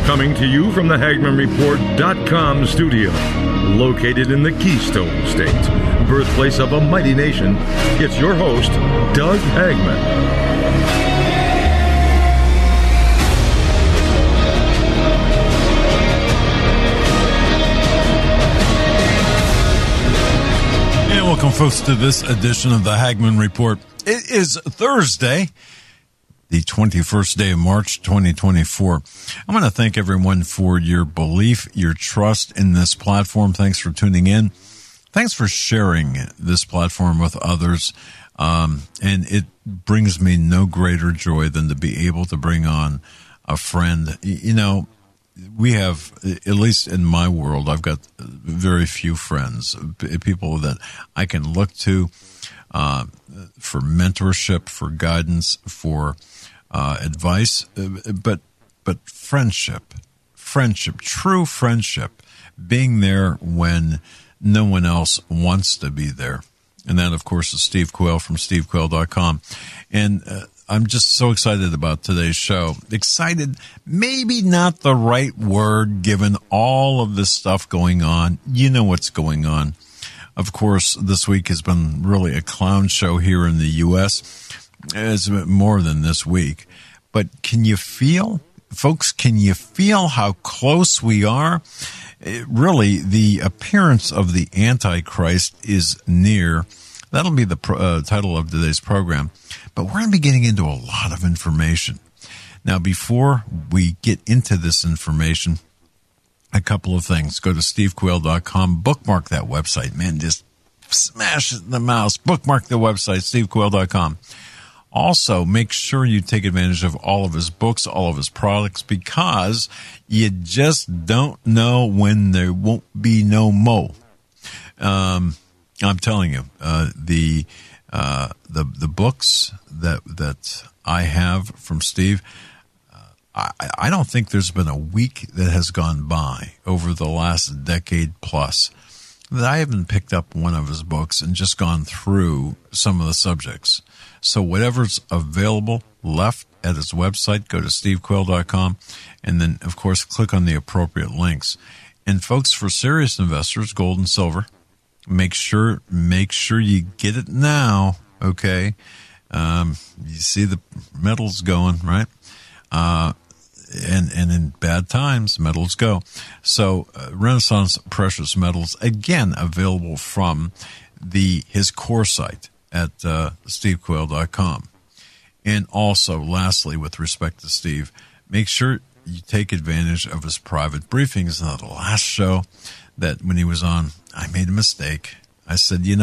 Coming to you from the HagmannReport.com studio, located in the Keystone State, birthplace of a mighty nation, it's your host, Doug Hagmann. And welcome, folks, to this edition of the Hagmann Report. It is Thursday, the 21st day of March, 2024. I want to thank everyone for your belief, your trust in this platform. Thanks for tuning in. Thanks for sharing this platform with others. And it brings me no greater joy than to be able to bring on a friend. You know, we have, at least in my world, I've got very few friends, people that I can look to for mentorship, for guidance, for advice, but friendship, true friendship, being there when no one else wants to be there. And that, of course, is Steve Quayle from stevequayle.com. And I'm just so excited about today's show. Excited, maybe not the right word given all of this stuff going on. You know what's going on. Of course, this week has been really a clown show here in the U.S. It's more than this week. But can you feel, folks, can you feel how close we are? Really, the appearance of the Antichrist is near. That'll be the title of today's program. But we're going to be getting into a lot of information. Now, before we get into this information, a couple of things. Go to stevequayle.com, bookmark that website. Man, just smash the mouse, bookmark the website, stevequayle.com. Also, make sure you take advantage of all of his books, all of his products, because you just don't know when there won't be no mo. I'm telling you, the books that I have from Steve, I don't think there's been a week that has gone by over the last decade plus that I haven't picked up one of his books and just gone through some of the subjects. So whatever's available left at his website, go to stevequayle.com, and then, of course, click on the appropriate links. And folks, for serious investors, gold and silver, make sure you get it now, okay? You see the metals going, right? And in bad times, metals go. So Renaissance Precious Metals, again, available from his core site at stevequayle.com. And also, lastly, with respect to Steve, make sure you take advantage of his private briefings. Now, the last show that when he was on, I made a mistake. I said, it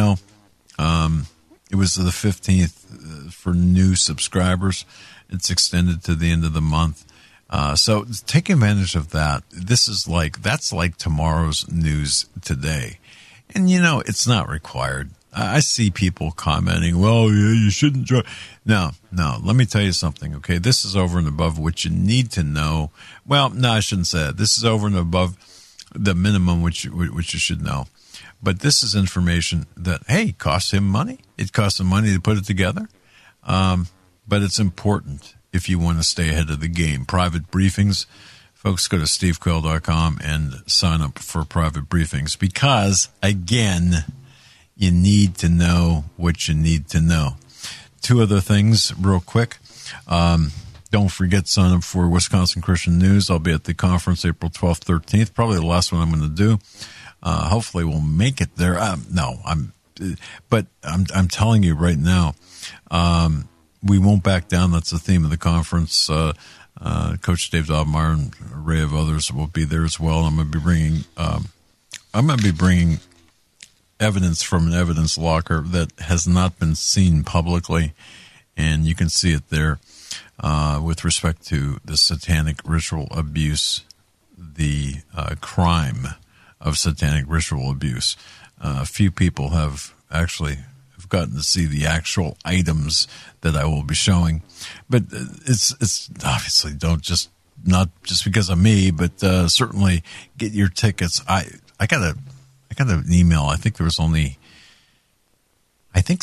was the 15th for new subscribers. It's extended to the end of the month. So take advantage of that. That's like tomorrow's news today. And, it's not required. I see people commenting, well, yeah, you shouldn't try. No, let me tell you something, okay? This is over and above what you need to know. Well, no, I shouldn't say that. This is over and above the minimum which you should know. But this is information that, hey, costs him money. It costs him money to put it together. But it's important if you want to stay ahead of the game. Private briefings, folks, go to stevequayle.com and sign up for private briefings because, again, you need to know what you need to know. Two other things real quick. Don't forget, sign up for Wisconsin Christian News. I'll be at the conference April 12th, 13th, probably the last one I'm going to do. Hopefully we'll make it there. I'm telling you right now, we won't back down. That's the theme of the conference. Coach Dave Dobmeyer and an array of others will be there as well. I'm going to be bringing evidence from an evidence locker that has not been seen publicly, and you can see it there with respect to the satanic ritual abuse, the crime of satanic ritual abuse. A few people have gotten to see the actual items that I will be showing, but it's obviously not just because of me, but certainly get your tickets. I got an email. I think there was only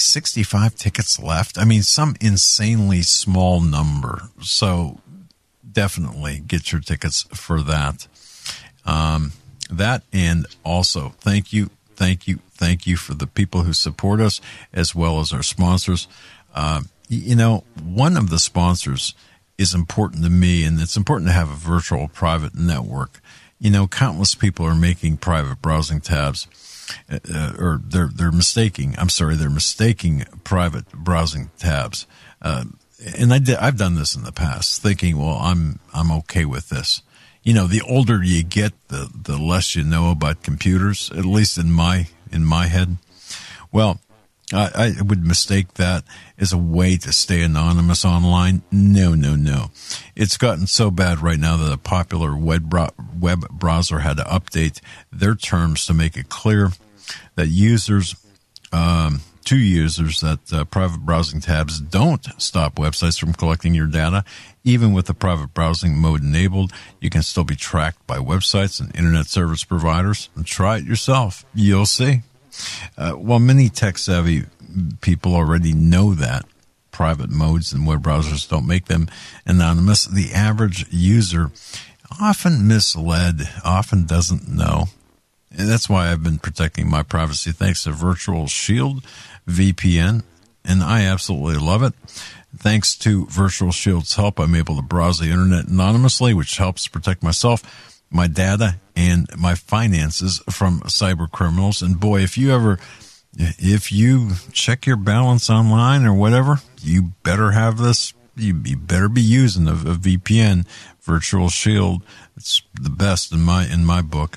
65 tickets left. I mean, some insanely small number. So definitely get your tickets for that. That, and also thank you for the people who support us as well as our sponsors. One of the sponsors is important to me, and it's important to have a virtual private network. Countless people are making private browsing tabs, or they're mistaking private browsing tabs. And I've done this in the past, thinking, well, I'm okay with this. The older you get, the less you know about computers, at least in my head. Well, I would mistake that as a way to stay anonymous online. No. It's gotten so bad right now that a popular web browser had to update their terms to make it clear that private browsing tabs don't stop websites from collecting your data. Even with the private browsing mode enabled, you can still be tracked by websites and internet service providers. And try it yourself. You'll see. While many tech-savvy people already know that private modes and web browsers don't make them anonymous, the average user, often misled, often doesn't know. And that's why I've been protecting my privacy thanks to Virtual Shield VPN, and I absolutely love it. Thanks to Virtual Shield's help, I'm able to browse the internet anonymously, which helps protect myself, my data, and my finances from cyber criminals. And boy, if you check your balance online or whatever, you better have this. You better be using a VPN. Virtual Shield, it's the best in my book.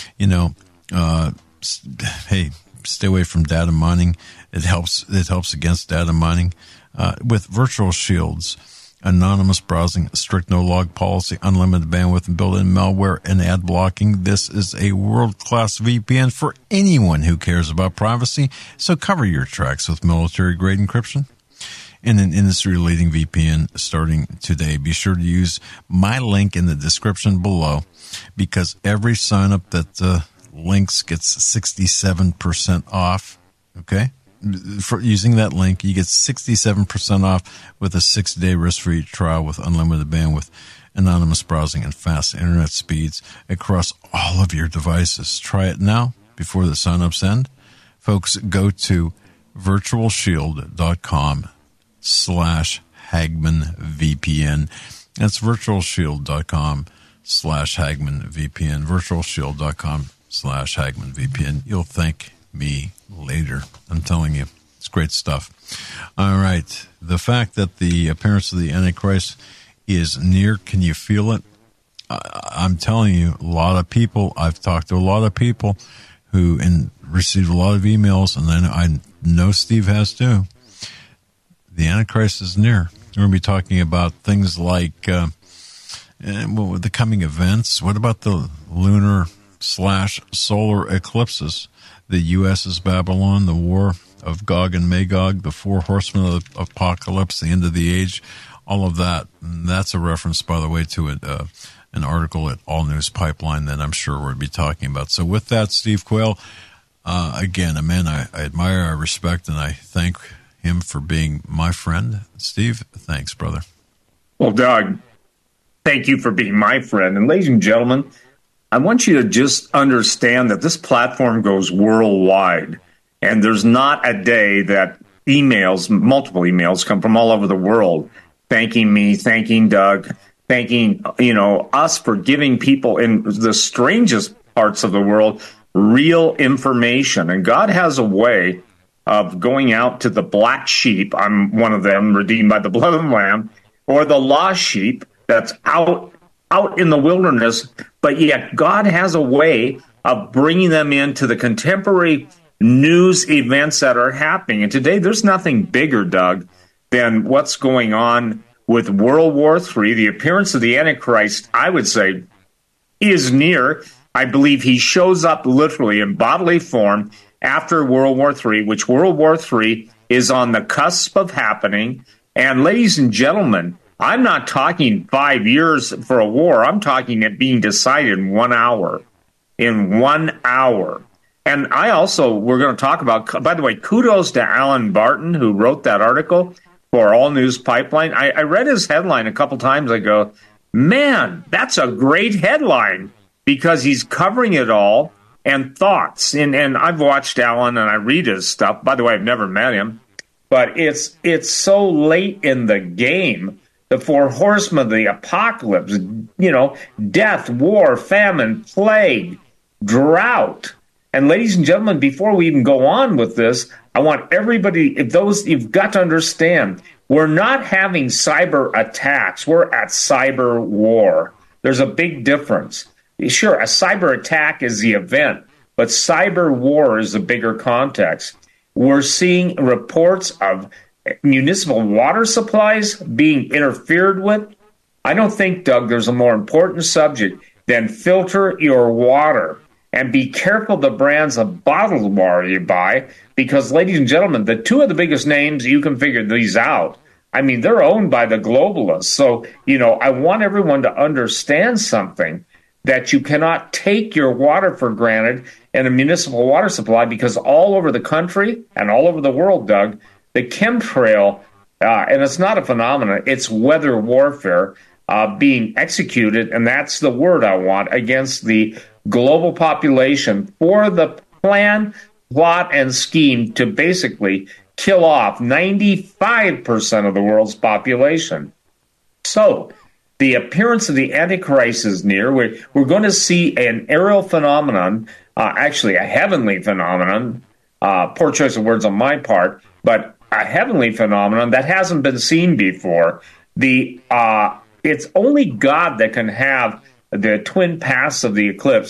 Hey, stay away from data mining. It helps against data mining. With Virtual Shield's anonymous browsing, strict no-log policy, unlimited bandwidth, and built-in malware and ad blocking, this is a world-class VPN for anyone who cares about privacy. So cover your tracks with military-grade encryption and an industry-leading VPN starting today. Be sure to use my link in the description below, because every sign-up that links gets 67% off, okay? For using that link, you get 67% off with a 6-day risk-free trial with unlimited bandwidth, anonymous browsing, and fast internet speeds across all of your devices. Try it now before the sign-ups end. Folks, go to virtualshield.com/HagmannVPN. That's virtualshield.com/HagmannVPN. virtualshield.com/HagmannVPN. You'll thank me later. I'm telling you, it's great stuff. All right. The fact that the appearance of the Antichrist is near, can you feel it? I'm telling you, a lot of people, I've talked to a lot of people who received a lot of emails, and then I know Steve has too. The Antichrist is near. We're going to be talking about things like the coming events. What about the lunar/solar eclipses? The U.S.'s Babylon, the war of Gog and Magog, the four horsemen of the apocalypse, the end of the age, all of that. And that's a reference, by the way, to an article at All News Pipeline that I'm sure we'll be talking about. So with that, Steve Quayle, again, a man I admire, I respect, and I thank him for being my friend. Steve, thanks, brother. Well, Doug, thank you for being my friend. And ladies and gentlemen, I want you to just understand that this platform goes worldwide, and there's not a day that multiple emails come from all over the world thanking me, thanking Doug, thanking, us for giving people in the strangest parts of the world real information. And God has a way of going out to the black sheep. I'm one of them, redeemed by the blood of the Lamb, or the lost sheep that's out in the wilderness, but yet God has a way of bringing them into the contemporary news events that are happening. And today, there's nothing bigger, Doug, than what's going on with World War III. The appearance of the Antichrist, I would say, is near. I believe he shows up literally in bodily form after World War III, which World War III is on the cusp of happening. And ladies and gentlemen, I'm not talking 5 years for a war. I'm talking it being decided in 1 hour. In 1 hour. And we're going to talk about, by the way, kudos to Alan Barton, who wrote that article for All News Pipeline. I read his headline a couple times ago. Man, that's a great headline because he's covering it all and thoughts. And I've watched Alan and I read his stuff. By the way, I've never met him, but it's so late in the game. The four horsemen of the apocalypse, death, war, famine, plague, drought. And ladies and gentlemen, before we even go on with this, I want everybody, you've got to understand, we're not having cyber attacks. We're at cyber war. There's a big difference. Sure, a cyber attack is the event, but cyber war is the bigger context. We're seeing reports of municipal water supplies being interfered with. I don't think, Doug, there's a more important subject than filter your water and be careful the brands of bottled water you buy, because, ladies and gentlemen, the two of the biggest names, you can figure these out. I mean, they're owned by the globalists. So, I want everyone to understand something, that you cannot take your water for granted in a municipal water supply, because all over the country and all over the world, Doug, the chemtrail, and it's not a phenomenon, it's weather warfare being executed, and that's the word I want, against the global population for the plan, plot, and scheme to basically kill off 95% of the world's population. So, the appearance of the Antichrist is near. We're going to see an aerial phenomenon, actually a heavenly phenomenon, poor choice of words on my part, but a heavenly phenomenon that hasn't been seen before. It's only God that can have the twin paths of the eclipse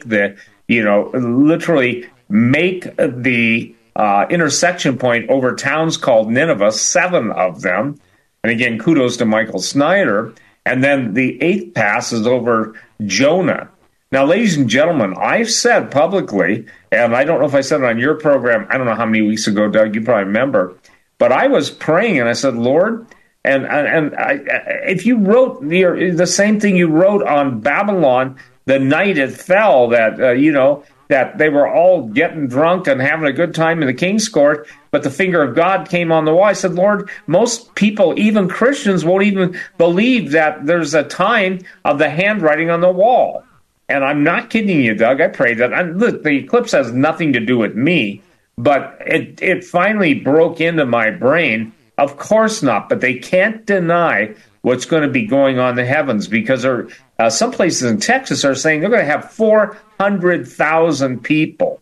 literally make the intersection point over towns called Nineveh, 7 of them. And again, kudos to Michael Snyder. And then the 8th pass is over Jonah. Now, ladies and gentlemen, I've said publicly, and I don't know if I said it on your program, I don't know how many weeks ago, Doug, you probably remember, but I was praying and I said, Lord, if you wrote the same thing you wrote on Babylon the night it fell, that that they were all getting drunk and having a good time in the king's court, but the finger of God came on the wall. I said, Lord, most people, even Christians, won't even believe that there's a time of the handwriting on the wall. And I'm not kidding you, Doug. I pray that. Look, the eclipse has nothing to do with me, but it finally broke into my brain. Of course not, but they can't deny what's going to be going on in the heavens, because some places in Texas are saying they're going to have 400,000 people.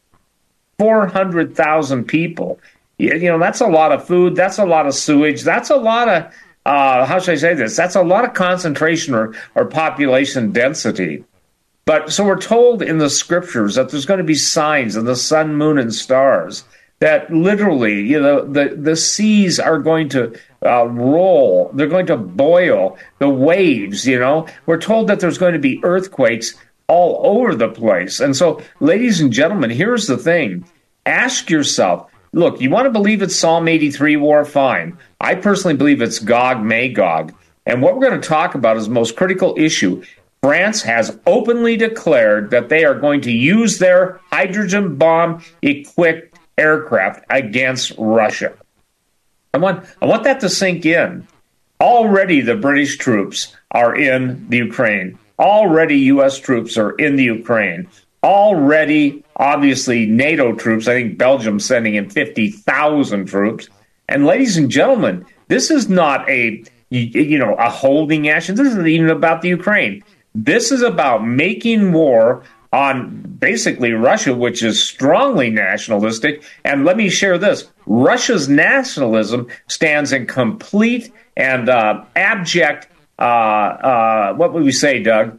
400,000 people. That's a lot of food. That's a lot of sewage. That's a lot of, how should I say this? That's a lot of concentration or population density. But so we're told in the scriptures that there's going to be signs of the sun, moon, and stars, that literally, the seas are going to roll. They're going to boil. The waves, We're told that there's going to be earthquakes all over the place. And so, ladies and gentlemen, here's the thing. Ask yourself, look, you want to believe it's Psalm 83 war? Fine. I personally believe it's Gog, Magog. And what we're going to talk about is the most critical issue. France has openly declared that they are going to use their hydrogen bomb-equipped aircraft against Russia. I want that to sink in. Already the British troops are in the Ukraine. Already U.S. troops are in the Ukraine. Already, obviously, NATO troops. I think Belgium's sending in 50,000 troops. And ladies and gentlemen, this is not a holding action. This isn't even about the Ukraine. This is about making war on basically Russia, which is strongly nationalistic. And let me share this. Russia's nationalism stands in complete and abject, what would we say, Doug,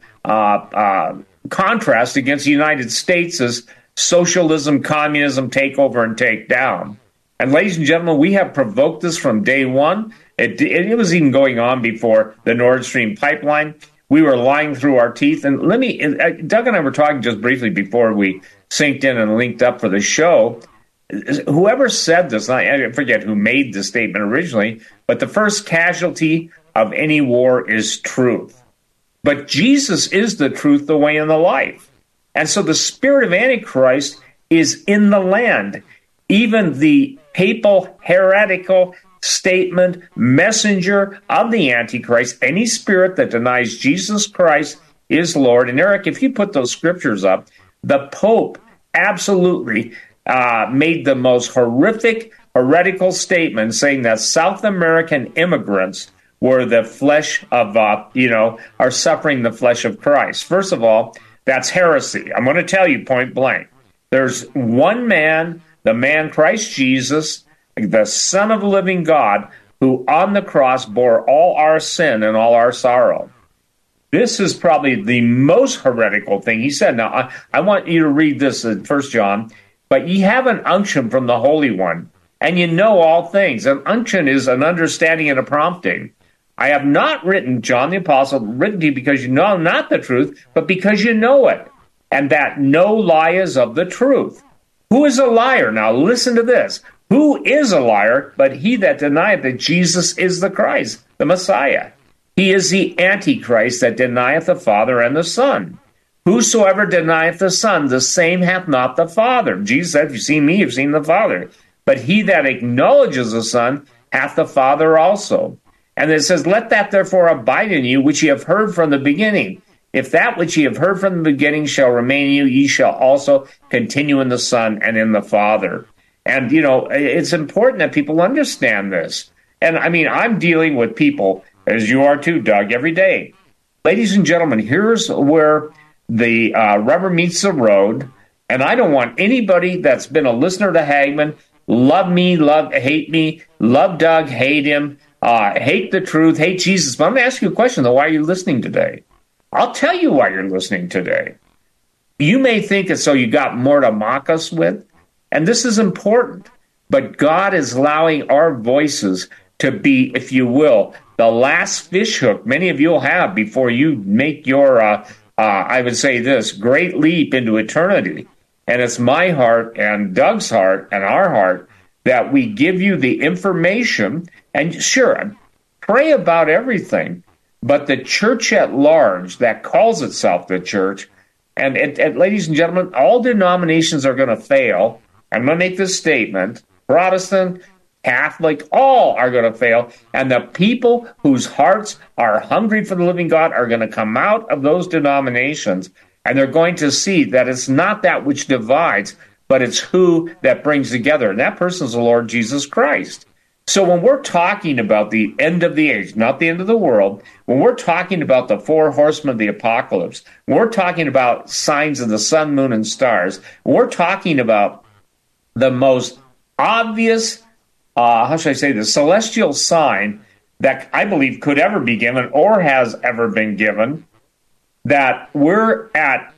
contrast against the United States' socialism, communism, takeover, and take down. And ladies and gentlemen, we have provoked this from day one. It was even going on before the Nord Stream pipeline. We were lying through our teeth. And Doug and I were talking just briefly before we synced in and linked up for the show. Whoever said this, I forget who made the statement originally, but the first casualty of any war is truth. But Jesus is the truth, the way, and the life. And so the spirit of Antichrist is in the land. Even the papal, heretical, statement, messenger of the Antichrist, any spirit that denies Jesus Christ is Lord. And Eric, if you put those scriptures up, the Pope absolutely made the most horrific, heretical statement saying that South American immigrants were the flesh of, are suffering the flesh of Christ. First of all, that's heresy. I'm going to tell you point blank. There's one man, the man Christ Jesus, the Son of the living God, who on the cross bore all our sin and all our sorrow. This is probably the most heretical thing he said. Now, I want you to read this in 1 John. But ye have an unction from the Holy One, and you know all things. An unction is an understanding and a prompting. I have not written, John the Apostle, written to you because you know not the truth, but because you know it, and that no lie is of the truth. Who is a liar? Now listen to this. Who is a liar but he that denieth that Jesus is the Christ, the Messiah? He is the Antichrist that denieth the Father and the Son. Whosoever denieth the Son, the same hath not the Father. Jesus said, if you've seen me, you've seen the Father. But he that acknowledges the Son hath the Father also. And it says, let that therefore abide in you, which ye have heard from the beginning. If that which ye have heard from the beginning shall remain in you, ye shall also continue in the Son and in the Father. And, it's important that people understand this. And, I'm dealing with people, as you are too, Doug, every day. Ladies and gentlemen, here's where the rubber meets the road, and I don't want anybody that's been a listener to Hagmann, love me, hate me, love Doug, hate him, hate the truth, hate Jesus. But I'm going to ask you a question, though. Why are you listening today? I'll tell you why you're listening today. You may think it's so you got more to mock us with, and this is important, but God is allowing our voices to be, if you will, the last fishhook many of you will have before you make your I would say this, great leap into eternity. And it's my heart and Doug's heart and our heart that we give you the information. And sure, pray about everything. But the church at large that calls itself the church, and ladies and gentlemen, all denominations are going to fail. I'm going to make this statement. Protestant, Catholic, all are going to fail. And the people whose hearts are hungry for the living God are going to come out of those denominations, and they're going to see that it's not that which divides, but it's who that brings together. And that person is the Lord Jesus Christ. So when we're talking about the end of the age, not the end of the world, when we're talking about the four horsemen of the apocalypse, when we're talking about signs of the sun, moon, and stars, when we're talking about the most obvious the celestial sign that I believe could ever be given or has ever been given, that we're at,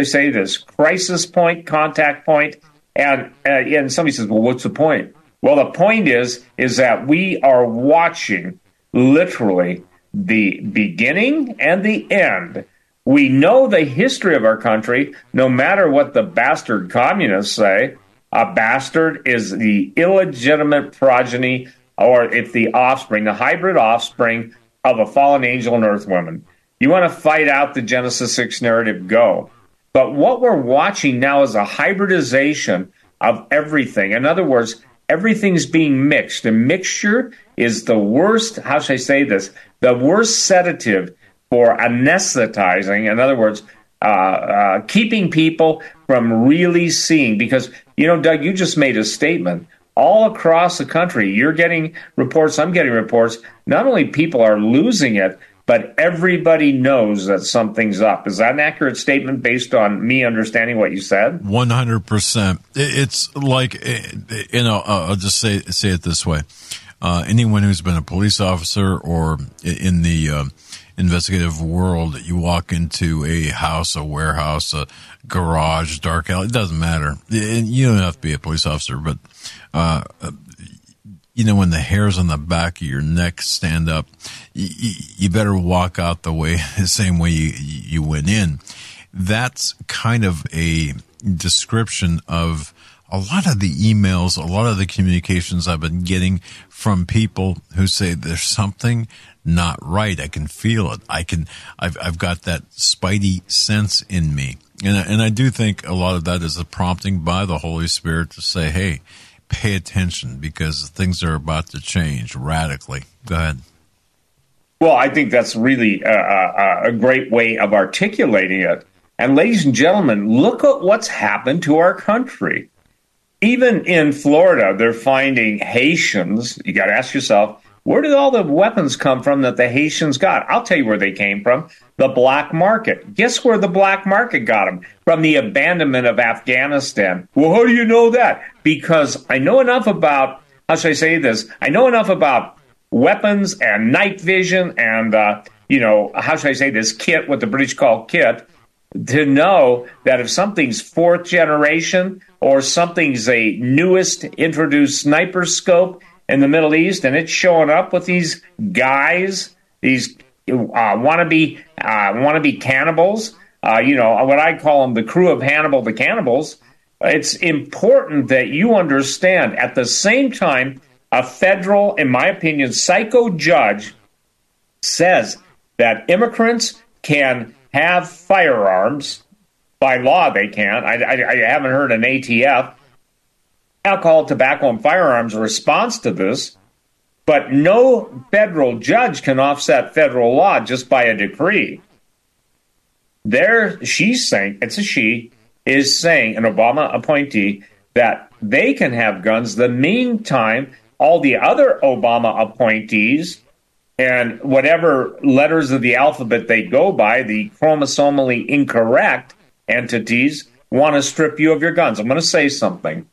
crisis point, contact point, and somebody says, well, what's the point? Well, the point is that we are watching literally the beginning and the end. We know the history of our country, no matter what the bastard communists say. A bastard is the illegitimate progeny, or if the offspring, the hybrid offspring of a fallen angel and earth woman. You want to fight out the Genesis 6 narrative, go. But what we're watching now is a hybridization of everything. In other words, everything's being mixed. And mixture is the worst, the worst sedative for anesthetizing. In other words, keeping people from really seeing. Because, Doug, you just made a statement. All across the country, you're getting reports, I'm getting reports. Not only people are losing it, but everybody knows that something's up. Is that an accurate statement based on me understanding what you said? 100%. It's like, I'll just say it this way. Anyone who's been a police officer or in the investigative world, you walk into a house, a warehouse, a garage, dark alley, it doesn't matter. And you don't have to be a police officer, but when the hairs on the back of your neck stand up, you better walk out the same way you went in. That's kind of a description of a lot of the emails, a lot of the communications I've been getting from people who say there's something not right. I can feel it. I've got that spidey sense in me. And I do think a lot of that is a prompting by the Holy Spirit to say, hey, pay attention because things are about to change radically. Go ahead. Well, I think that's really a great way of articulating it. And ladies and gentlemen, look at what's happened to our country. Even in Florida, they're finding Haitians. You got to ask yourself, where did all the weapons come from that the Haitians got? I'll tell you where they came from. The black market. Guess where the black market got them? From the abandonment of Afghanistan. Well, how do you know that? Because I know enough about, how should I say this? I know enough about weapons and night vision and, how should I say this? Kit, what the British call kit, to know that if something's fourth generation or something's a newest introduced sniper scope in the Middle East, and it's showing up with these guys, these wannabe cannibals, what I call them, the crew of Hannibal the Cannibals. It's important that you understand at the same time, a federal, in my opinion, psycho judge says that immigrants can have firearms. By law, they can. I haven't heard an ATF, alcohol, tobacco, and firearms response to this, but no federal judge can offset federal law just by a decree. She's saying, it's a she, is saying, an Obama appointee, that they can have guns. The meantime, all the other Obama appointees and whatever letters of the alphabet they go by, the chromosomally incorrect entities, want to strip you of your guns. I'm going to say something.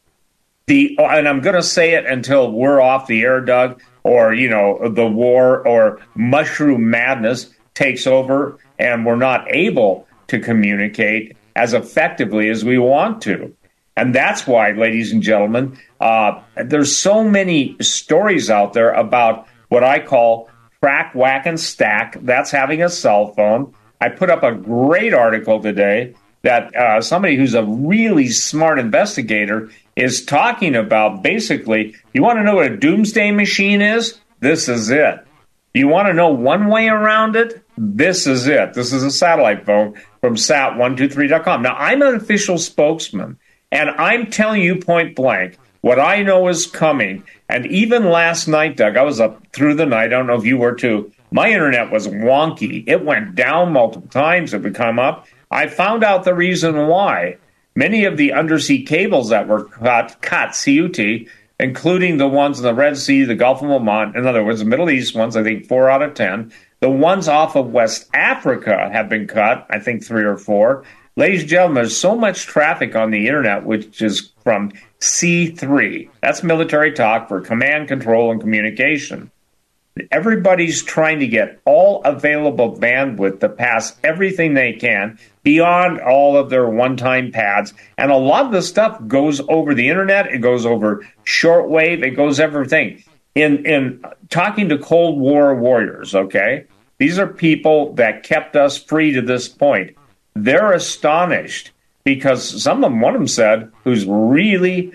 And I'm going to say it until we're off the air, Doug, or, the war or mushroom madness takes over and we're not able to communicate as effectively as we want to. And that's why, ladies and gentlemen, there's so many stories out there about what I call crack, whack, and stack. That's having a cell phone. I put up a great article today that somebody who's a really smart investigator is talking about. Basically, you want to know what a doomsday machine is? This is it. You want to know one way around it? This is it. This is a satellite phone from sat123.com. Now, I'm an official spokesman, and I'm telling you point blank what I know is coming. And even last night, Doug, I was up through the night. I don't know if you were too. My internet was wonky. It went down multiple times. It would come up. I found out the reason why. Many of the undersea cables that were cut, C-U-T, including the ones in the Red Sea, the Gulf of Oman, in other words, the Middle East ones, I think 4 out of 10. The ones off of West Africa have been cut, I think 3 or 4. Ladies and gentlemen, there's so much traffic on the internet, which is from C3. That's military talk for command, control, and communication. Everybody's trying to get all available bandwidth to pass everything they can beyond all of their one-time pads. And a lot of the stuff goes over the internet. It goes over shortwave. It goes everything. In talking to Cold War warriors, okay, these are people that kept us free to this point. They're astonished because one of them said, who's really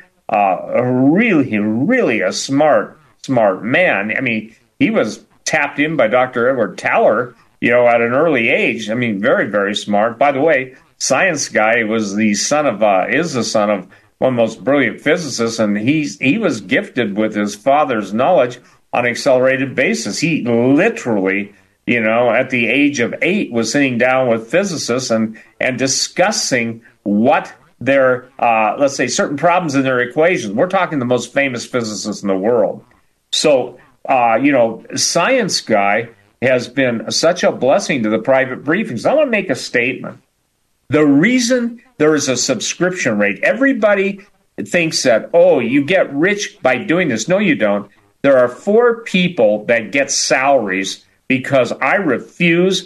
a smart man. I mean, he was tapped in by Dr. Edward Teller, at an early age. I mean, very, very smart. By the way, science guy is the son of one of the most brilliant physicists, and he was gifted with his father's knowledge on an accelerated basis. He literally, at the age of 8, was sitting down with physicists and discussing what their, let's say, certain problems in their equations. We're talking the most famous physicists in the world. So, science guy has been such a blessing to the private briefings. I want to make a statement. The reason there is a subscription rate, everybody thinks that, you get rich by doing this. No, you don't. There are 4 people that get salaries because I refuse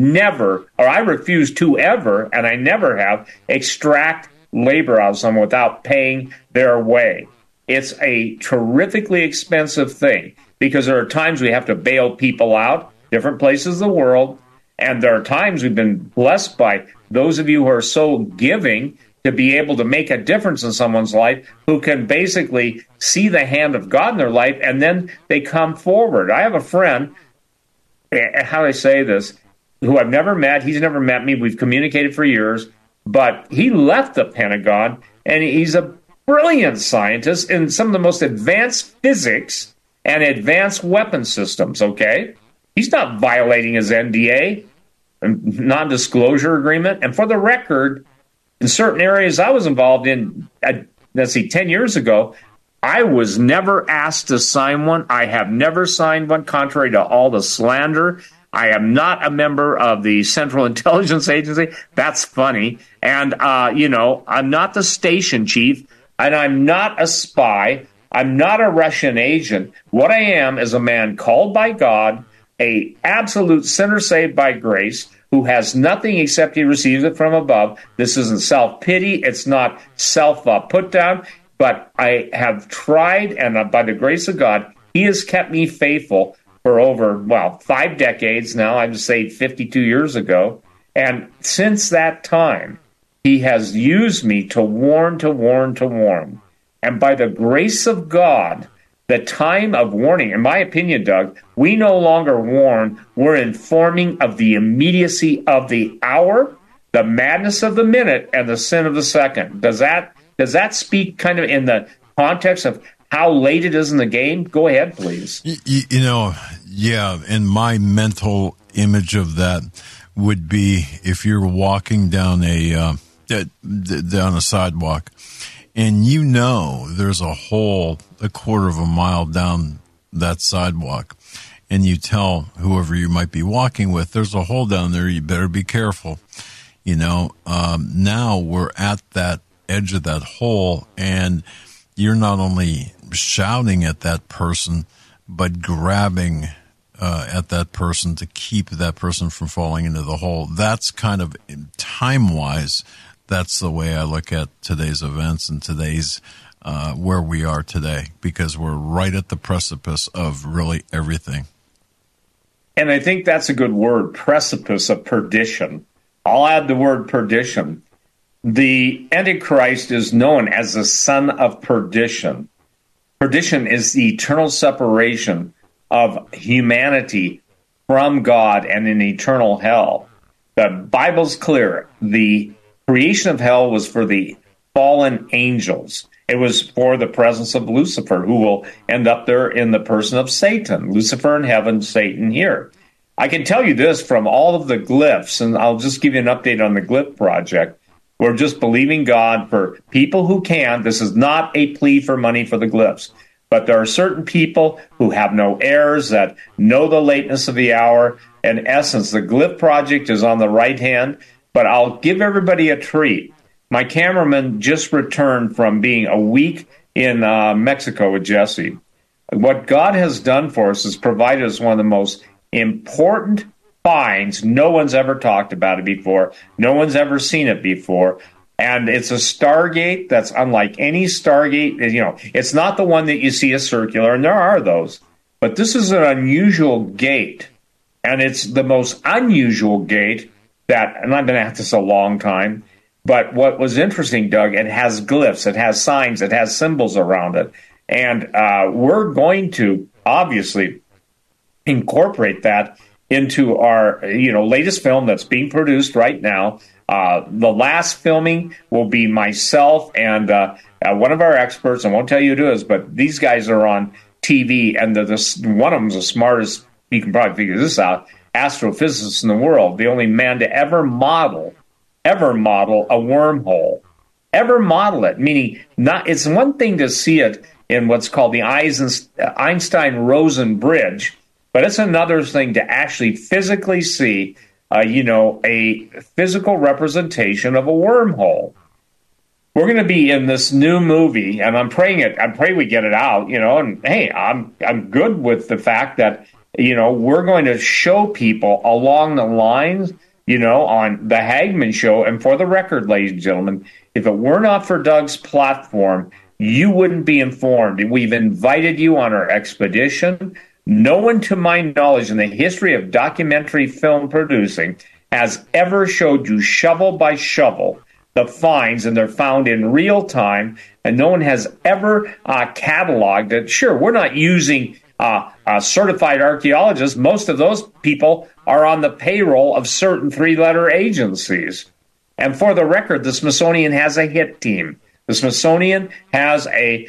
to ever, and I never have, extract labor out of someone without paying their way. It's a terrifically expensive thing because there are times we have to bail people out, different places of the world, and there are times we've been blessed by those of you who are so giving to be able to make a difference in someone's life, who can basically see the hand of God in their life, and then they come forward. I have a friend, how do I say this, who I've never met. He's never met me. We've communicated for years, but he left the Pentagon, and he's a brilliant scientist in some of the most advanced physics and advanced weapon systems, okay? He's not violating his NDA, non-disclosure agreement. And for the record, in certain areas I was involved in, 10 years ago, I was never asked to sign one. I have never signed one, contrary to all the slander. I am not a member of the Central Intelligence Agency. That's funny. And, I'm not the station chief, and I'm not a spy. I'm not a Russian agent. What I am is a man called by God, a absolute sinner saved by grace, who has nothing except he receives it from above. This isn't self-pity. It's not self-put-down. But I have tried, and by the grace of God, he has kept me faithful for over, 5 decades now. I would say 52 years ago. And since that time, he has used me to warn. And by the grace of God, the time of warning, in my opinion, Doug, we no longer warn. We're informing of the immediacy of the hour, the madness of the minute, and the sin of the second. Does that speak kind of in the context of how late it is in the game? Go ahead, please. And my mental image of that would be if you're walking down a sidewalk and there's a hole a quarter of a mile down that sidewalk, and you tell whoever you might be walking with, there's a hole down there, you better be careful. Now we're at that edge of that hole, and you're not only shouting at that person, but grabbing at that person to keep that person from falling into the hole. That's kind of time-wise, that's the way I look at today's events and today's where we are today, because we're right at the precipice of really everything. And I think that's a good word, precipice of perdition. I'll add the word perdition. The Antichrist is known as the son of perdition. Perdition is the eternal separation of humanity from God and in eternal hell. The Bible's clear. The creation of hell was for the fallen angels. It was for the presence of Lucifer, who will end up there in the person of Satan. Lucifer in heaven, Satan here. I can tell you this from all of the glyphs, and I'll just give you an update on the glyph project. We're just believing God for people who can. This is not a plea for money for the glyphs. But there are certain people who have no heirs that know the lateness of the hour. In essence, the glyph project is on the right hand. But I'll give everybody a treat. My cameraman just returned from being a week in Mexico with Jesse. What God has done for us is provided us one of the most important finds. No one's ever talked about it before. No one's ever seen it before. And it's a Stargate that's unlike any Stargate. It's not the one that you see as circular, and there are those. But this is an unusual gate. And it's the most unusual gate that, and I've been at this a long time, but what was interesting, Doug, it has glyphs, it has signs, it has symbols around it. And we're going to, obviously, incorporate that into our latest film that's being produced right now. The last filming will be myself and one of our experts. I won't tell you who it is, but these guys are on TV, and one of them's the smartest, you can probably figure this out, astrophysicist in the world, the only man to ever model a wormhole. Ever model it, meaning it's one thing to see it in what's called the Einstein-Rosen bridge, but it's another thing to actually physically see, a physical representation of a wormhole. We're going to be in this new movie, and I pray we get it out, and hey, I'm good with the fact that, we're going to show people along the lines, on the Hagmann Show. And for the record, ladies and gentlemen, if it were not for Doug's platform, you wouldn't be informed. We've invited you on our expedition. No one, to my knowledge, in the history of documentary film producing has ever showed you shovel by shovel the finds, and they're found in real time, and no one has ever cataloged it. Sure, we're not using certified archaeologists. Most of those people are on the payroll of certain three-letter agencies. And for the record, the Smithsonian has a hit team. The Smithsonian has a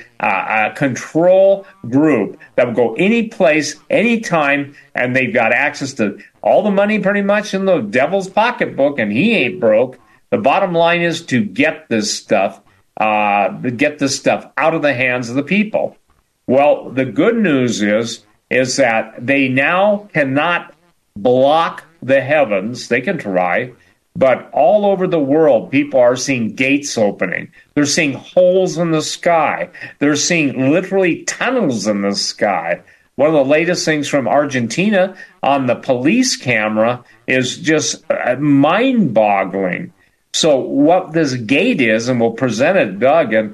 control group that will go any place, anytime, and they've got access to all the money pretty much in the devil's pocketbook, and he ain't broke. The bottom line is to get this stuff out of the hands of the people. Well, the good news is that they now cannot block the heavens. They can try, but all over the world, people are seeing gates opening. They're seeing holes in the sky. They're seeing literally tunnels in the sky. One of the latest things from Argentina on the police camera is just mind-boggling. So what this gate is, and we'll present it, Doug, and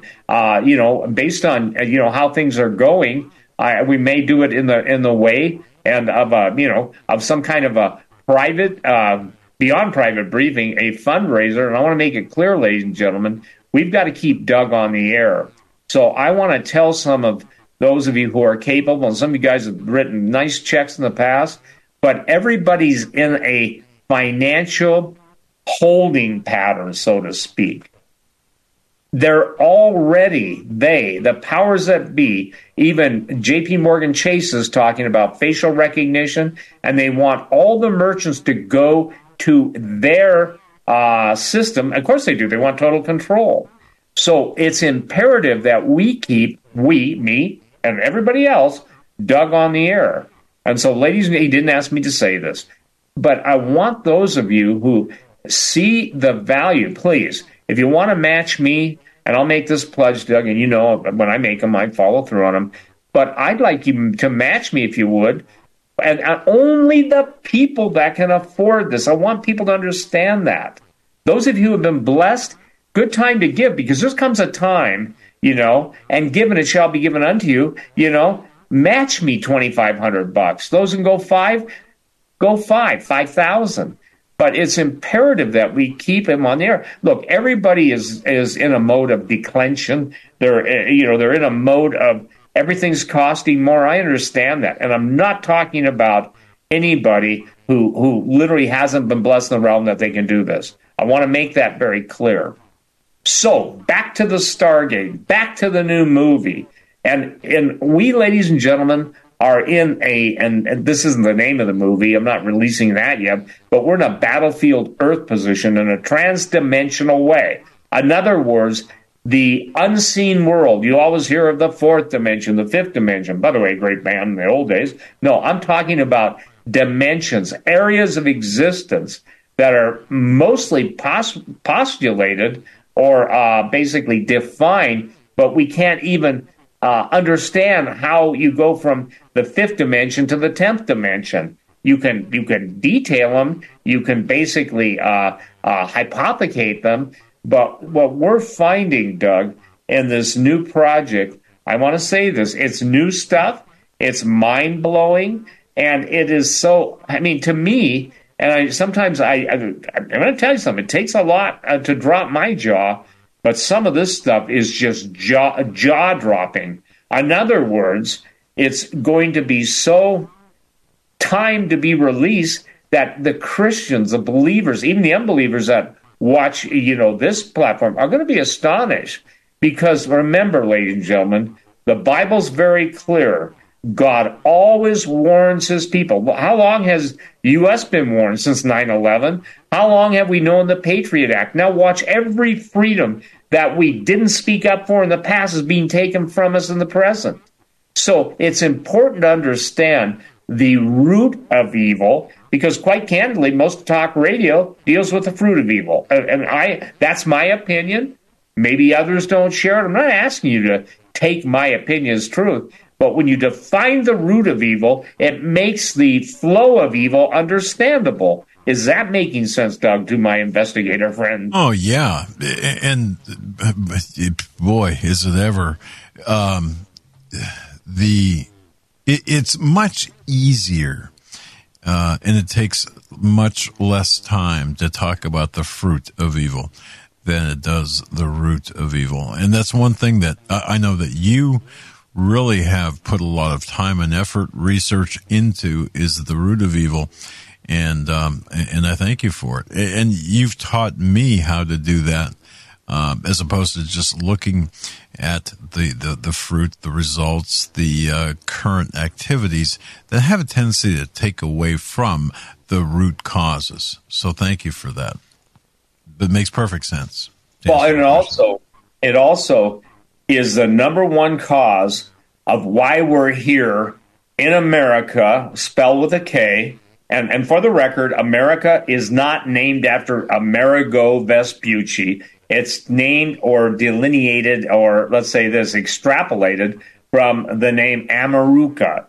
based on how things are going, we may do it in the way and of some kind of a private, beyond private briefing, a fundraiser. And I want to make it clear, ladies and gentlemen, we've got to keep Doug on the air. So I want to tell some of those of you who are capable, and some of you guys have written nice checks in the past, but everybody's in a financial holding pattern, so to speak. They're already, the powers that be, even JP Morgan Chase is talking about facial recognition, and they want all the merchants to go to their system. Of course they do. They want total control. So it's imperative that we keep, me, and everybody else, Doug on the air. And so, ladies, he didn't ask me to say this, but I want those of you who see the value, please, if you want to match me, and I'll make this pledge, Doug, and when I make them, I follow through on them, but I'd like you to match me if you would, and only the people that can afford this. I want people to understand that. Those of you who have been blessed, good time to give, because there comes a time, and given it shall be given unto you, match me $2,500. Those who can go $5,000. But it's imperative that we keep him on the air. Look, everybody is in a mode of declension. They're in a mode of everything's costing more. I understand that, and I'm not talking about anybody who literally hasn't been blessed in the realm that they can do this. I want to make that very clear. So back to the Stargate, back to the new movie, and we, ladies and gentlemen, are in and this isn't the name of the movie, I'm not releasing that yet, but we're in a battlefield Earth position in a trans-dimensional way. In other words, the unseen world. You always hear of the fourth dimension, the fifth dimension. By the way, great band in the old days. No, I'm talking about dimensions, areas of existence that are mostly postulated or basically defined, but we can't even understand how you go from the fifth dimension to the 10th dimension. You can detail them. You can basically hypothecate them. But what we're finding, Doug, in this new project, I want to say this, it's new stuff. It's mind-blowing. And it is so, to me, and I'm going to tell you something. It takes a lot to drop my jaw. But some of this stuff is just jaw-dropping. In other words, it's going to be so timed to be released that the Christians, the believers, even the unbelievers that watch, this platform are going to be astonished. Because remember, ladies and gentlemen, the Bible's very clear. God always warns his people. How long has the U.S. been warned? Since 9/11? How long have we known the Patriot Act? Now watch, every freedom that we didn't speak up for in the past is being taken from us in the present. So it's important to understand the root of evil, because quite candidly, most talk radio deals with the fruit of evil. And that's my opinion. Maybe others don't share it. I'm not asking you to take my opinion as truth. But when you define the root of evil, it makes the flow of evil understandable. Is that making sense, Doug, to my investigator friend? Oh, yeah. And boy, is it ever. It's much easier, and it takes much less time to talk about the fruit of evil than it does the root of evil. And that's one thing that I know that you really have put a lot of time and effort, research into, is the root of evil. And I thank you for it. And you've taught me how to do that as opposed to just looking at the fruit, the results, the current activities that have a tendency to take away from the root causes. So thank you for that. It makes perfect sense. Well, and it also is the number one cause of why we're here in America, spelled with a K. And for the record, America is not named after Amerigo Vespucci. It's named or delineated, or let's say this, extrapolated from the name Amaruca,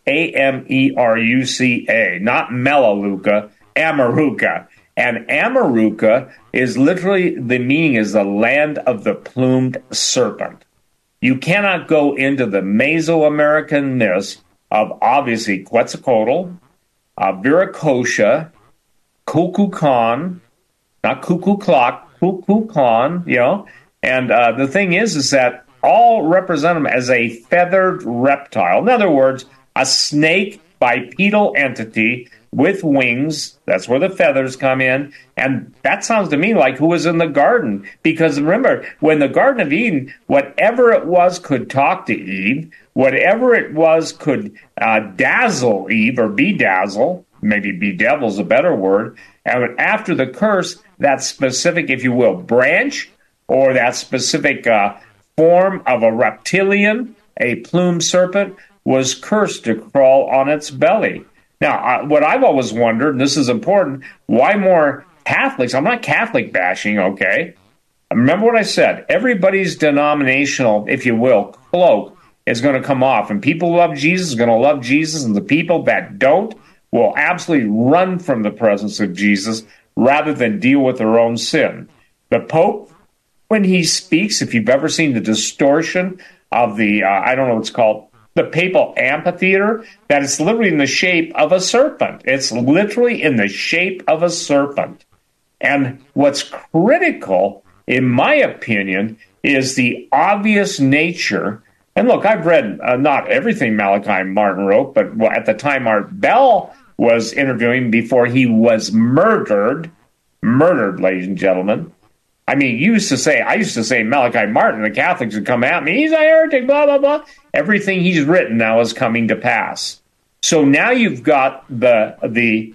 Ameruca, not Melaleuca, Amaruca. And Amaruca is literally, the meaning is the land of the plumed serpent. You cannot go into the Mesoamerican-ness of obviously Quetzalcoatl, Viracocha, Kukulkan, not Kukulkan, and the thing is that all represent them as a feathered reptile. In other words, a snake bipedal entity with wings. That's where the feathers come in. And that sounds to me like who was in the garden. Because remember, when the Garden of Eden, whatever it was could talk to Eve, whatever it was could dazzle Eve or bedazzle, maybe bedevil's a better word. And after the curse, that specific, if you will, branch or that specific form of a reptilian, a plumed serpent, was cursed to crawl on its belly. Now, what I've always wondered, and this is important, why more Catholics? I'm not Catholic bashing, okay? Remember what I said. Everybody's denominational, if you will, cloak is going to come off. And people who love Jesus are going to love Jesus, and the people that don't will absolutely run from the presence of Jesus rather than deal with their own sin. The Pope, when he speaks, if you've ever seen the distortion of the, I don't know what it's called, the papal amphitheater, that it's literally in the shape of a serpent. It's literally in the shape of a serpent. And what's critical, in my opinion, is the obvious nature. And look, I've read not everything Malachi Martin wrote, but at the time Art Bell was interviewing before he was murdered, ladies and gentlemen. I mean, I used to say Malachi Martin, the Catholics would come at me, he's a heretic, blah, blah, blah. Everything he's written now is coming to pass. So now you've got the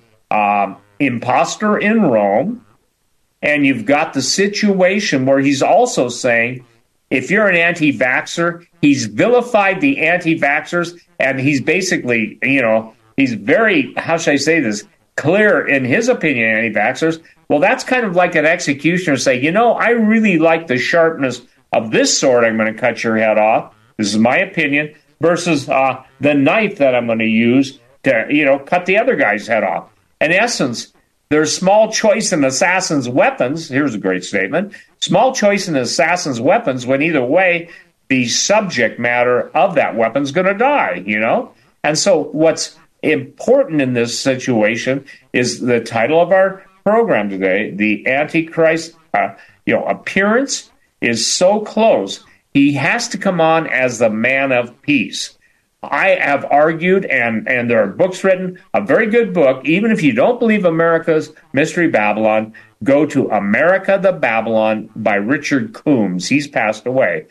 imposter in Rome, and you've got the situation where he's also saying, if you're an anti-vaxxer, he's vilified the anti-vaxxers, and he's basically, he's very, how should I say this, clear in his opinion, anti-vaxxers. Well, that's kind of like an executioner say, I really like the sharpness of this sword. I'm going to cut your head off. This is my opinion, versus the knife that I'm going to use to, cut the other guy's head off. In essence, there's small choice in assassin's weapons. Here's a great statement. Small choice in assassin's weapons when either way, the subject matter of that weapon's going to die, And so what's important in this situation is the title of our program today, the Antichrist, appearance is so close. He has to come on as the man of peace. I have argued, and there are books written, a very good book, even if you don't believe America's Mystery Babylon, go to America the Babylon by Richard Coombs. He's passed away.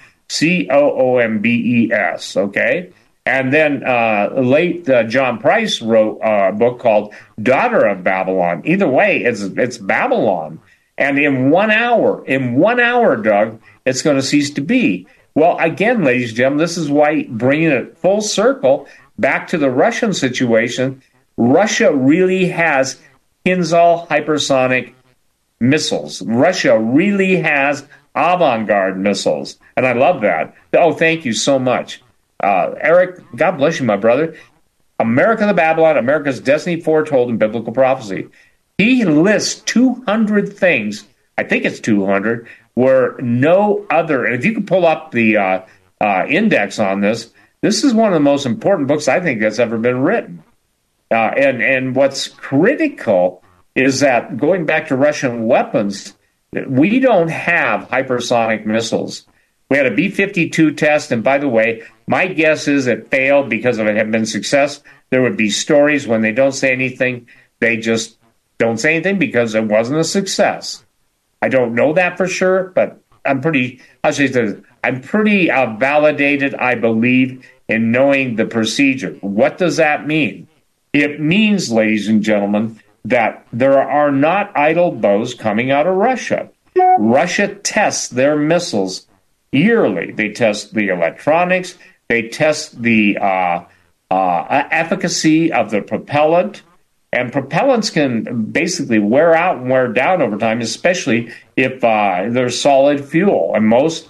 Coombes, okay? And then late John Price wrote a book called Daughter of Babylon. Either way, it's Babylon. And in 1 hour, Doug, it's going to cease to be. Well, again, ladies and gentlemen, this is why bringing it full circle back to the Russian situation, Russia really has Kinzhal hypersonic missiles. Russia really has avant-garde missiles. And I love that. Oh, thank you so much. Eric, God bless you, my brother. America the Babylon, America's destiny foretold in biblical prophecy. He lists 200 things, I think it's 200, where no other, and if you could pull up the index on this, this is one of the most important books I think that's ever been written. And what's critical is that, going back to Russian weapons, we don't have hypersonic missiles. We had a B-52 test, and by the way, my guess is it failed because if it had been success, there would be stories when they don't say anything, they just don't say anything because it wasn't a success. I don't know that for sure, but validated, I believe, in knowing the procedure. What does that mean? It means, ladies and gentlemen, that there are not idle bows coming out of Russia. Russia tests their missiles yearly. They test the electronics. They test the efficacy of the propellant. And propellants can basically wear out and wear down over time, especially if they're solid fuel. And most,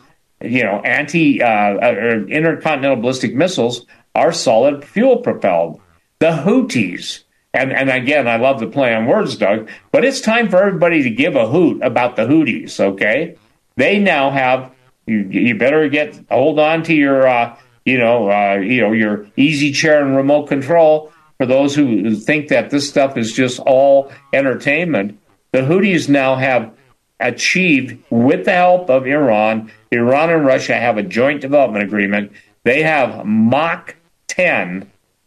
intercontinental ballistic missiles are solid fuel propelled. The Houthis, and again, I love the play on words, Doug, but it's time for everybody to give a hoot about the Houthis, okay? They now have, you better hold on to your, your easy chair and remote control. For those who think that this stuff is just all entertainment, the Houthis now have achieved, with the help of Iran and Russia have a joint development agreement. They have Mach 10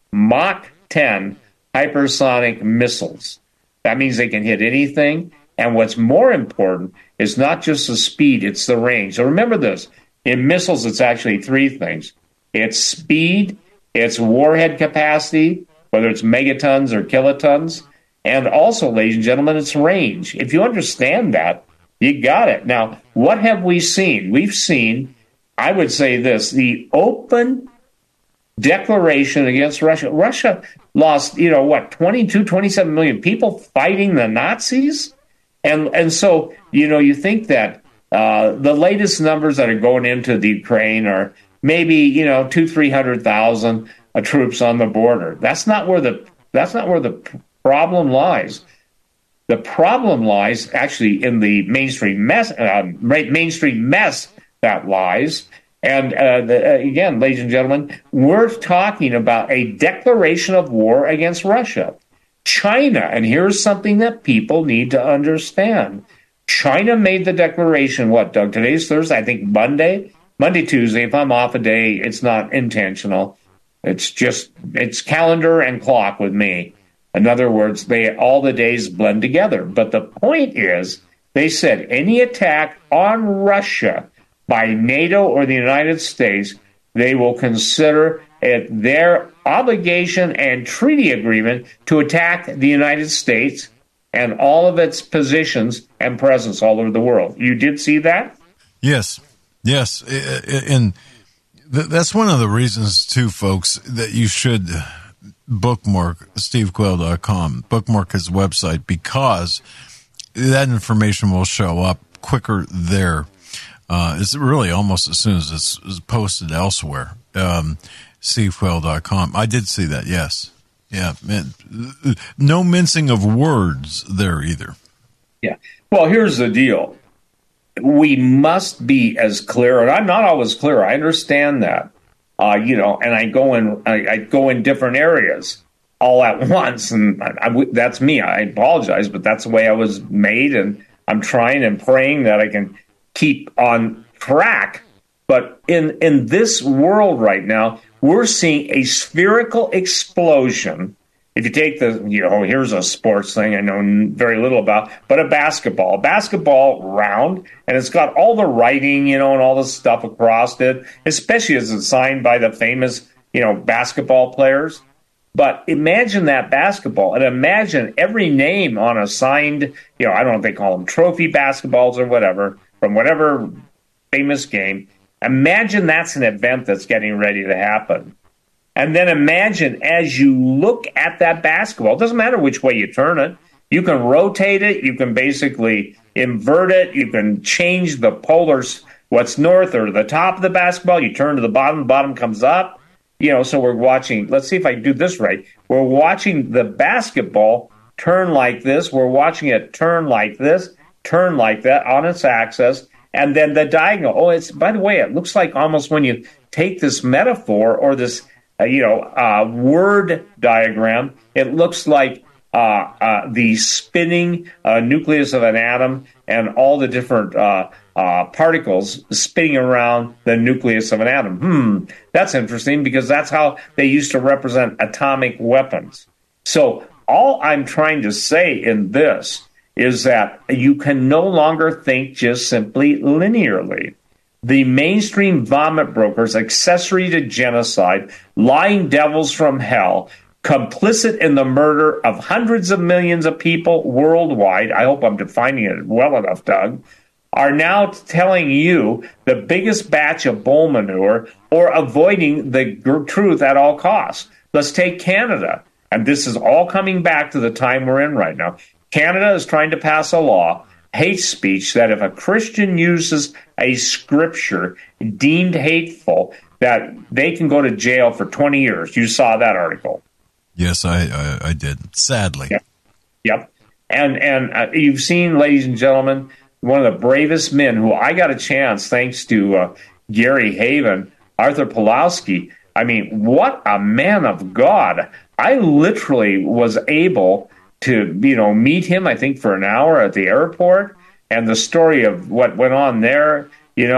hypersonic missiles. That means they can hit anything. And what's more important is not just the speed, it's the range. So remember this, in missiles, it's actually three things. It's speed, it's warhead capacity, whether it's megatons or kilotons, and also, ladies and gentlemen, it's range. If you understand that, you got it. Now, what have we seen? We've seen, I would say this, the open declaration against Russia. Russia lost, 27 million people fighting the Nazis? And so, you think that the latest numbers that are going into the Ukraine are maybe, 200,000-300,000 troops on the border. That's not where the problem lies. The problem lies actually in the mainstream mess that lies. And again, ladies and gentlemen, we're talking about a declaration of war against Russia. China, and here's something that people need to understand. China made the declaration, Doug? Today's Thursday, I think Monday, Tuesday. If I'm off a day, it's not intentional. It's calendar and clock with me. In other words, all the days blend together. But the point is, they said any attack on Russia by NATO or the United States, they will consider it their obligation and treaty agreement to attack the United States and all of its positions and presence all over the world. You did see that? Yes. And that's one of the reasons, too, folks, that you should bookmark stevequayle.com, bookmark his website, because that information will show up quicker there. It's really almost as soon as it's posted elsewhere. stevequayle.com. I did see that, yes. Yeah, man. No mincing of words there either. Yeah. Well, here's the deal. We must be as clear, and I'm not always clear. I understand that. And I go in different areas all at once, and that's me. I apologize, but that's the way I was made, and I'm trying and praying that I can keep on track. But in this world right now, we're seeing a spherical explosion. If you take here's a sports thing I know very little about, but a basketball round, and it's got all the writing, and all the stuff across it, especially as it's signed by the famous, basketball players. But imagine that basketball, and imagine every name on a signed, I don't know if they call them trophy basketballs or whatever, from whatever famous game. Imagine that's an event that's getting ready to happen. And then imagine as you look at that basketball, it doesn't matter which way you turn it. You can rotate it. You can basically invert it. You can change the polars, what's north or the top of the basketball. You turn to the bottom comes up. So we're watching. Let's see if I can do this right. We're watching the basketball turn like this. We're watching it turn like this, turn like that on its axis. And then the diagonal. By the way, it looks like almost when you take this metaphor or this word diagram, it looks like the spinning nucleus of an atom and all the different particles spinning around the nucleus of an atom. That's interesting because that's how they used to represent atomic weapons. So all I'm trying to say in this is that you can no longer think just simply linearly. The mainstream vomit brokers, accessory to genocide, lying devils from hell, complicit in the murder of hundreds of millions of people worldwide, I hope I'm defining it well enough, Doug, are now telling you the biggest batch of bull manure or avoiding the truth at all costs. Let's take Canada. And this is all coming back to the time we're in right now. Canada is trying to pass a law, hate speech, that if a Christian uses a scripture deemed hateful, that they can go to jail for 20 years. You saw that article. Yes, I did, sadly. Yep. And you've seen, ladies and gentlemen, one of the bravest men who I got a chance, thanks to Gary Haven, Arthur Pawlowski. I mean, what a man of God. I literally was able to, meet him, I think, for an hour at the airport, and the story of what went on there,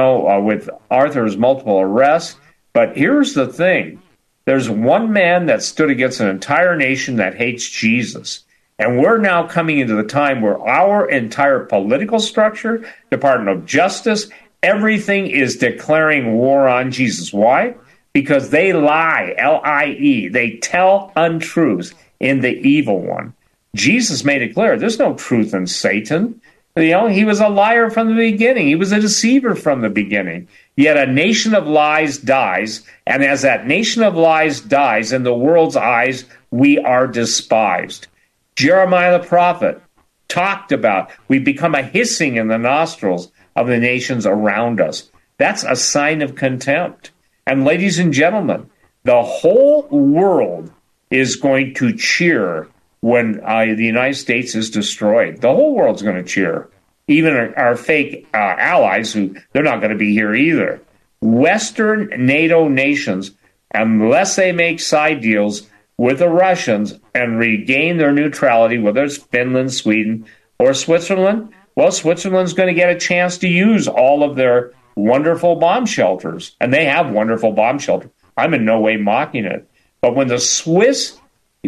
with Arthur's multiple arrests. But here's the thing. There's one man that stood against an entire nation that hates Jesus. And we're now coming into the time where our entire political structure, Department of Justice, everything is declaring war on Jesus. Why? Because they lie, L-I-E. They tell untruths in the evil one. Jesus made it clear, there's no truth in Satan. He was a liar from the beginning. He was a deceiver from the beginning. Yet a nation of lies dies, and as that nation of lies dies, in the world's eyes, we are despised. Jeremiah the prophet talked about we become a hissing in the nostrils of the nations around us. That's a sign of contempt. And ladies and gentlemen, the whole world is going to cheer when the United States is destroyed. The whole world's going to cheer. Even our fake allies, who they're not going to be here either. Western NATO nations, unless they make side deals with the Russians and regain their neutrality, whether it's Finland, Sweden, or Switzerland, well, Switzerland's going to get a chance to use all of their wonderful bomb shelters. And they have wonderful bomb shelters. I'm in no way mocking it. But when the Swiss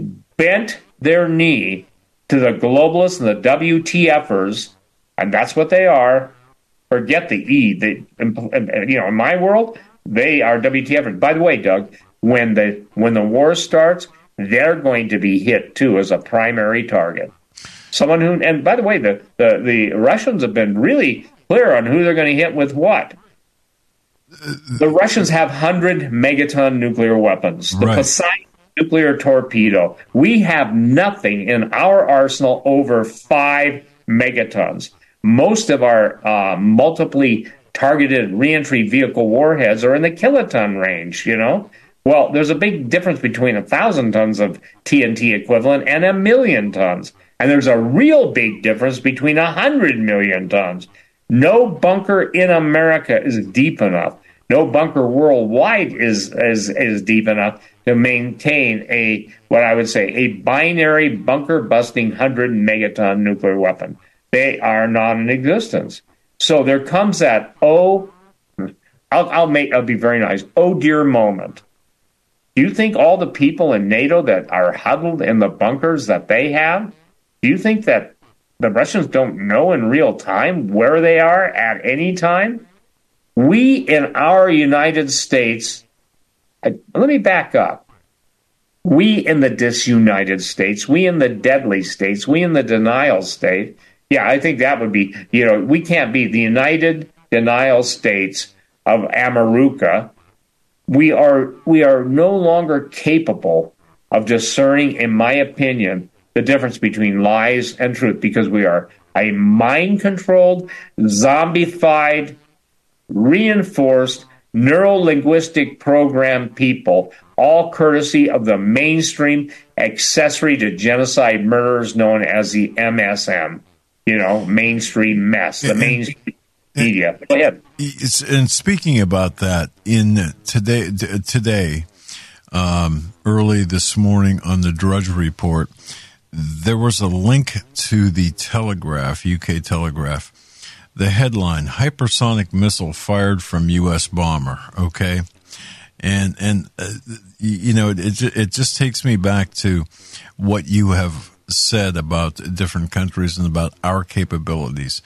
bent their knee to the globalists and the WTFers, and that's what they are, forget the E. In my world, they are WTFers. By the way, Doug, when the war starts, they're going to be hit too as a primary target. Someone who, and by the way, the Russians have been really clear on who they're going to hit with what. The Russians have 100 megaton nuclear weapons. The Poseidon nuclear torpedo. We have nothing in our arsenal over 5 megatons. Most of our multiply targeted reentry vehicle warheads are in the kiloton range, Well, there's a big difference between 1,000 tons of TNT equivalent and 1 million tons. And there's a real big difference between 100 million tons. No bunker in America is deep enough. No bunker worldwide is deep enough to maintain what I would say, a binary bunker-busting 100 megaton nuclear weapon. They are not in existence. So there comes that, I'll be very nice, oh dear moment. Do you think all the people in NATO that are huddled in the bunkers that they have, do you think that the Russians don't know in real time where they are at any time? We in our United States, let me back up. We in the disunited states, we in the deadly states, we in the denial state. Yeah, I think that would be, we can't be the United Denial States of Amaruca. We are no longer capable of discerning, in my opinion, the difference between lies and truth, because we are a mind-controlled, zombified, reinforced, neuro-linguistic program people, all courtesy of the mainstream accessory to genocide murderers known as the MSM, mainstream mess, the mainstream media. Go ahead. And speaking about that, in today, early this morning on the Drudge Report, there was a link to the Telegraph, UK Telegraph. The headline: hypersonic missile fired from U.S. bomber. Okay, and it just takes me back to what you have said about different countries and about our capabilities.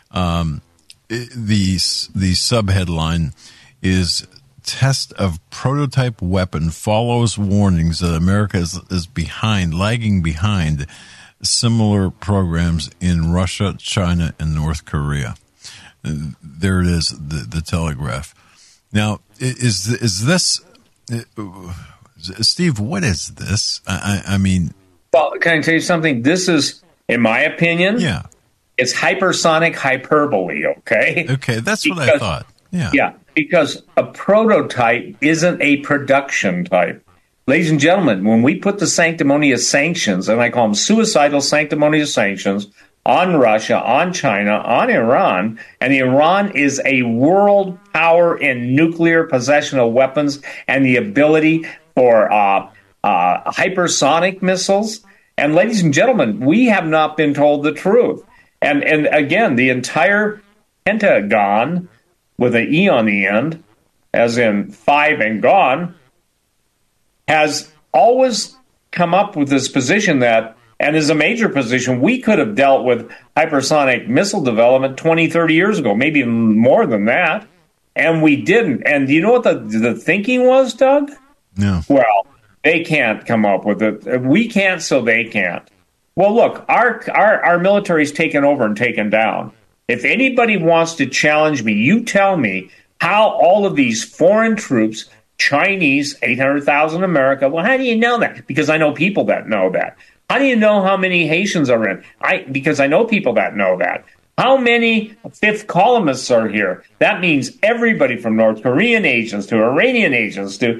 The subheadline is Test of Prototype Weapon Follows Warnings that America is lagging behind similar programs in Russia, China, and North Korea. There it is, the Telegraph. Now, is this, Steve, what is this? I mean... Well, can I tell you something? This is, in my opinion, it's hypersonic hyperbole, okay? Okay, that's what I thought. Yeah, because a prototype isn't a production type. Ladies and gentlemen, when we put the sanctimonious sanctions, and I call them suicidal sanctimonious sanctions, on Russia, on China, on Iran, and Iran is a world power in nuclear possession of weapons and the ability for hypersonic missiles. And ladies and gentlemen, we have not been told the truth. And again, the entire Pentagon, with an E on the end, as in 5 and gone, has always come up with this position that, and is a major position, we could have dealt with hypersonic missile development 20, 30 years ago, maybe even more than that, and we didn't. And do you know what the thinking was, Doug? No. Well, they can't come up with it. We can't, so they can't. Well, look, our military's taken over and taken down. If anybody wants to challenge me, you tell me how all of these foreign troops, Chinese, 800,000 America, well, how do you know that? Because I know people that know that. How do you know how many Haitians are in? Because I know people that know that. How many fifth columnists are here? That means everybody from North Korean agents to Iranian agents to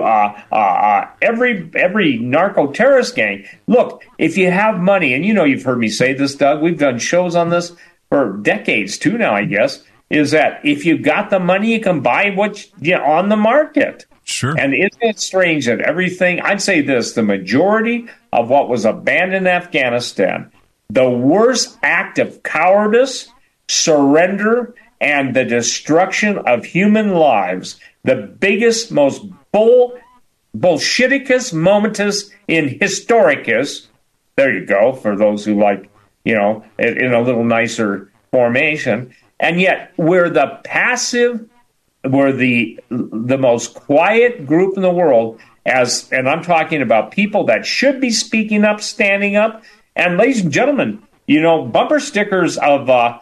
every narco-terrorist gang. Look, if you have money, and you know you've heard me say this, Doug, we've done shows on this for decades too now, I guess, is that if you got the money, you can buy what on the market. Sure. And isn't it strange that everything, I'd say this, the majority of what was abandoned in Afghanistan, the worst act of cowardice, surrender, and the destruction of human lives, the biggest, most bullshiticus momentus in historicus, there you go, for those who like, in a little nicer formation, and yet we're the passive, we're the most quiet group in the world, and I'm talking about people that should be speaking up, standing up. And ladies and gentlemen, bumper stickers of on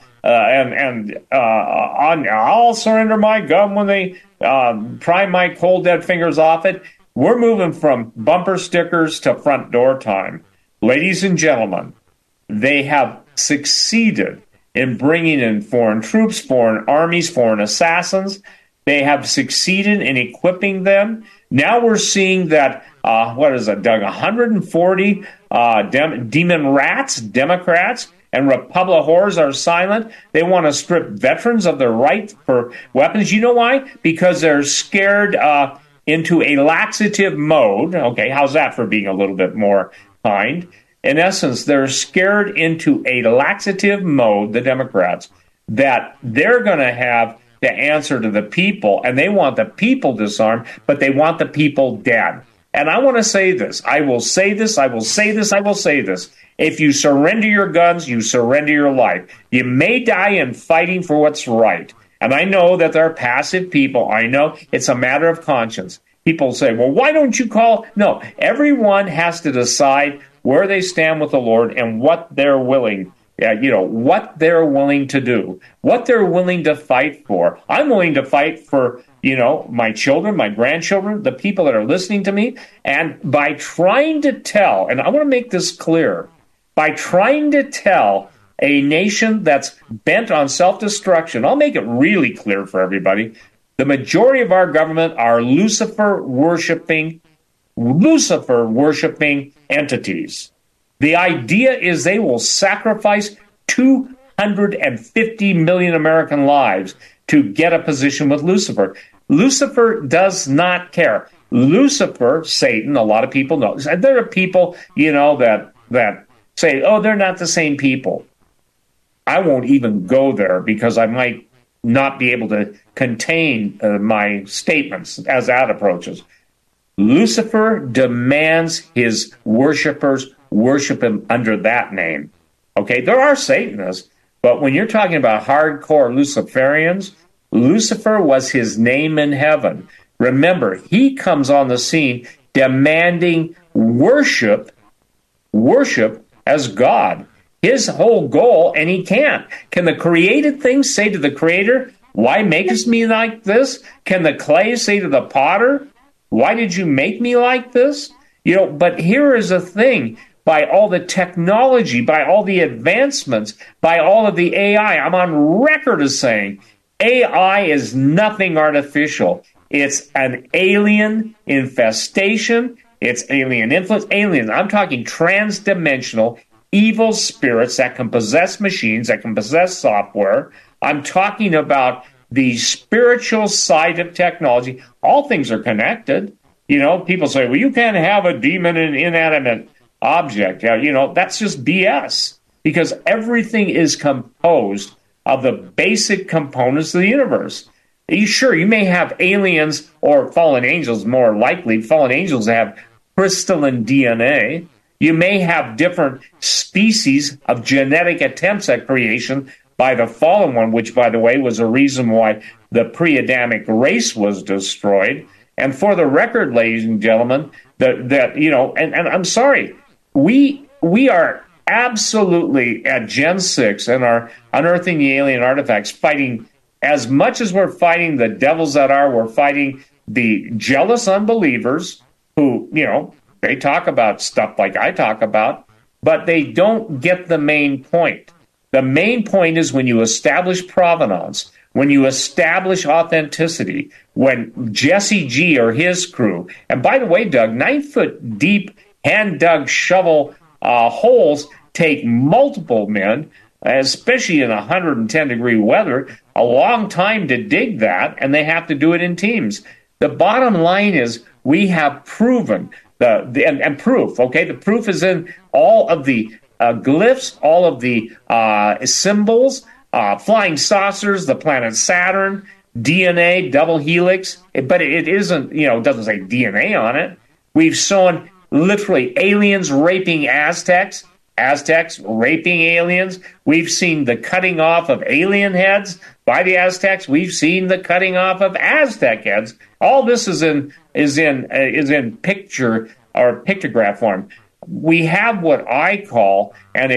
I'll surrender my gun when they pry my cold dead fingers off it. We're moving from bumper stickers to front door time. Ladies and gentlemen, they have succeeded in bringing in foreign troops, foreign armies, foreign assassins. They have succeeded in equipping them. Now we're seeing that, what is it, Doug, 140 demon rats, Democrats, and Republic whores are silent. They want to strip veterans of their right for weapons. You know why? Because they're scared into a laxative mode. Okay, how's that for being a little bit more kind? In essence, they're scared into a laxative mode, the Democrats, that they're going to have to answer to the people, and they want the people disarmed, but they want the people dead. And I want to say this. I will say this. I will say this. I will say this. If you surrender your guns, you surrender your life. You may die in fighting for what's right. And I know that there are passive people. I know it's a matter of conscience. People say, well, why don't you call? No, everyone has to decide where they stand with the Lord and what they're willing what they're willing to do, what they're willing to fight for. I'm willing to fight for, my children, my grandchildren, the people that are listening to me. And by trying to tell, and I want to make this clear, by trying to tell a nation that's bent on self-destruction, I'll make it really clear for everybody, the majority of our government are Lucifer-worshiping entities. The idea is they will sacrifice 250 million American lives to get a position with Lucifer. Lucifer does not care. Lucifer, Satan, a lot of people know. There are people, that say, oh, they're not the same people. I won't even go there because I might not be able to contain my statements as that approaches. Lucifer demands his worshipers worship him under that name. Okay, there are Satanists, but when you're talking about hardcore Luciferians, Lucifer was his name in heaven. Remember, he comes on the scene demanding worship as God. His whole goal, and he can't. Can the created things say to the Creator, why makest me like this? Can the clay say to the potter, why did you make me like this? But here is a thing. By all the technology, by all the advancements, by all of the AI, I'm on record as saying AI is nothing artificial. It's an alien infestation. It's alien influence. Aliens. I'm talking transdimensional evil spirits that can possess machines, that can possess software. I'm talking about the spiritual side of technology. All things are connected. People say, well, you can't have a demon in inanimate object. That's just BS, because everything is composed of the basic components of the universe. You may have aliens or fallen angels, more likely. Fallen angels have crystalline DNA. You may have different species of genetic attempts at creation by the fallen one, which, by the way, was a reason why the pre-Adamic race was destroyed. And for the record, ladies and gentlemen, and I'm sorry, we are absolutely at Gen 6 and are unearthing the alien artifacts, fighting as much as we're fighting the devils that are, we're fighting the jealous unbelievers who, they talk about stuff like I talk about, but they don't get the main point. The main point is when you establish provenance, when you establish authenticity, when Jesse G or his crew, and by the way, Doug, 9-foot deep hand-dug shovel holes take multiple men, especially in 110-degree weather, a long time to dig that, and they have to do it in teams. The bottom line is we have proven and proof, okay? The proof is in all of the glyphs, all of the symbols, flying saucers, the planet Saturn, DNA, double helix, but it isn't, it doesn't say DNA on it. We've shown literally aliens raping Aztecs raping aliens. We've seen the cutting off of alien heads by the Aztecs. We've seen the cutting off of Aztec heads. All this is in picture or pictograph form. We have what I call, and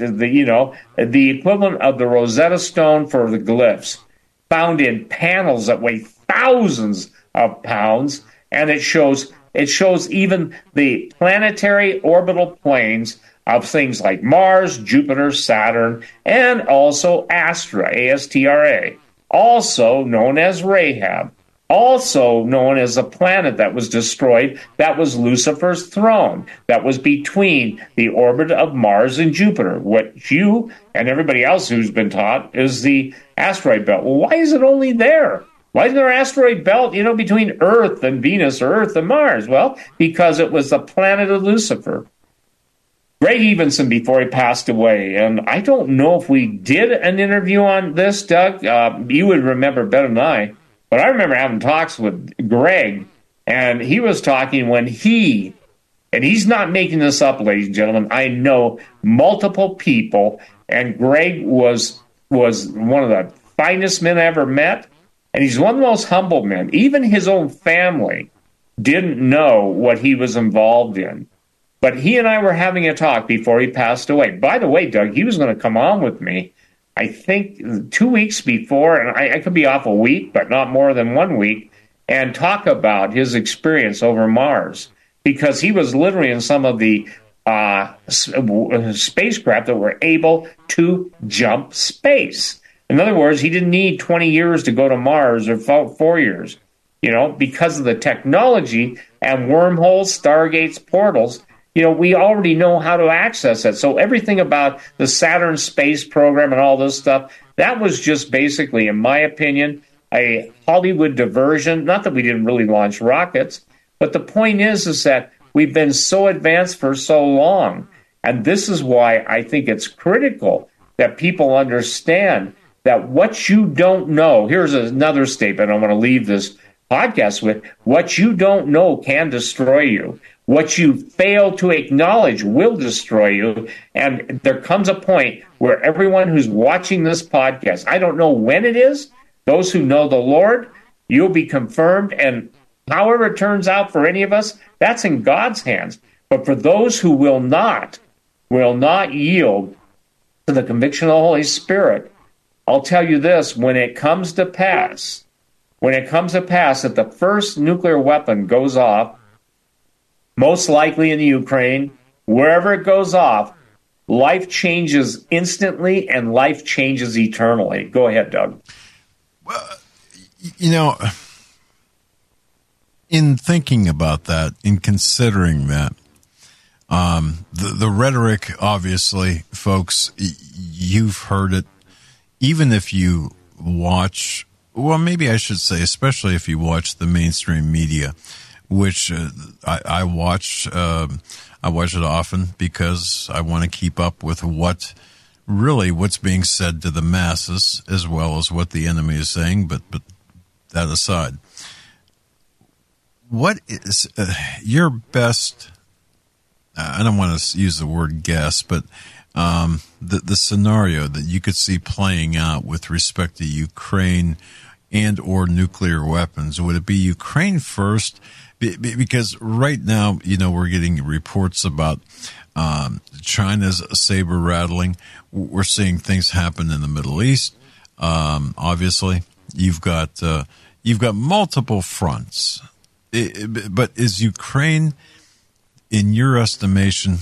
the equivalent of the Rosetta Stone for the glyphs, found in panels that weigh thousands of pounds, and it shows even the planetary orbital planes of things like Mars, Jupiter, Saturn, and also Astra, A-S-T-R-A, also known as Rahab, also known as a planet that was destroyed, that was Lucifer's throne, that was between the orbit of Mars and Jupiter, what you and everybody else who's been taught is the asteroid belt. Well, why is it only there? Why isn't there an asteroid belt, between Earth and Venus or Earth and Mars? Well, because it was the planet of Lucifer. Greg Evenson, before he passed away, and I don't know if we did an interview on this, Doug. You would remember better than I, but I remember having talks with Greg, and he was talking when and he's not making this up, ladies and gentlemen. I know multiple people, and Greg was one of the finest men I ever met, and he's one of the most humble men. Even his own family didn't know what he was involved in. But he and I were having a talk before he passed away. By the way, Doug, he was going to come on with me, I think 2 weeks before, and I could be off a week, but not more than 1 week, and talk about his experience over Mars. Because he was literally in some of the spacecraft that were able to jump space. In other words, he didn't need 20 years to go to Mars or 4 years. Because of the technology and wormholes, stargates, portals, we already know how to access it. So everything about the Saturn space program and all this stuff, that was just basically, in my opinion, a Hollywood diversion. Not that we didn't really launch rockets, but the point is that we've been so advanced for so long. And this is why I think it's critical that people understand that what you don't know, here's another statement I want to leave this podcast with, what you don't know can destroy you. What you fail to acknowledge will destroy you. And there comes a point where everyone who's watching this podcast, I don't know when it is, those who know the Lord, you'll be confirmed. And however it turns out for any of us, that's in God's hands. But for those who will not yield to the conviction of the Holy Spirit, I'll tell you this, when it comes to pass that the first nuclear weapon goes off, most likely in the Ukraine, wherever it goes off, life changes instantly and life changes eternally. Go ahead, Doug. Well, in thinking about that, in considering that, the rhetoric, obviously, folks, you've heard it. Even if you watch, well, maybe I should say, especially if you watch the mainstream media, which I watch it often because I want to keep up with what's being said to the masses as well as what the enemy is saying. But that aside, what is your best? I don't want to use the word guess, but the scenario that you could see playing out with respect to Ukraine and or nuclear weapons, would it be Ukraine first? Because right now, we're getting reports about China's saber rattling. We're seeing things happen in the Middle East. Obviously, you've got multiple fronts. But is Ukraine, in your estimation,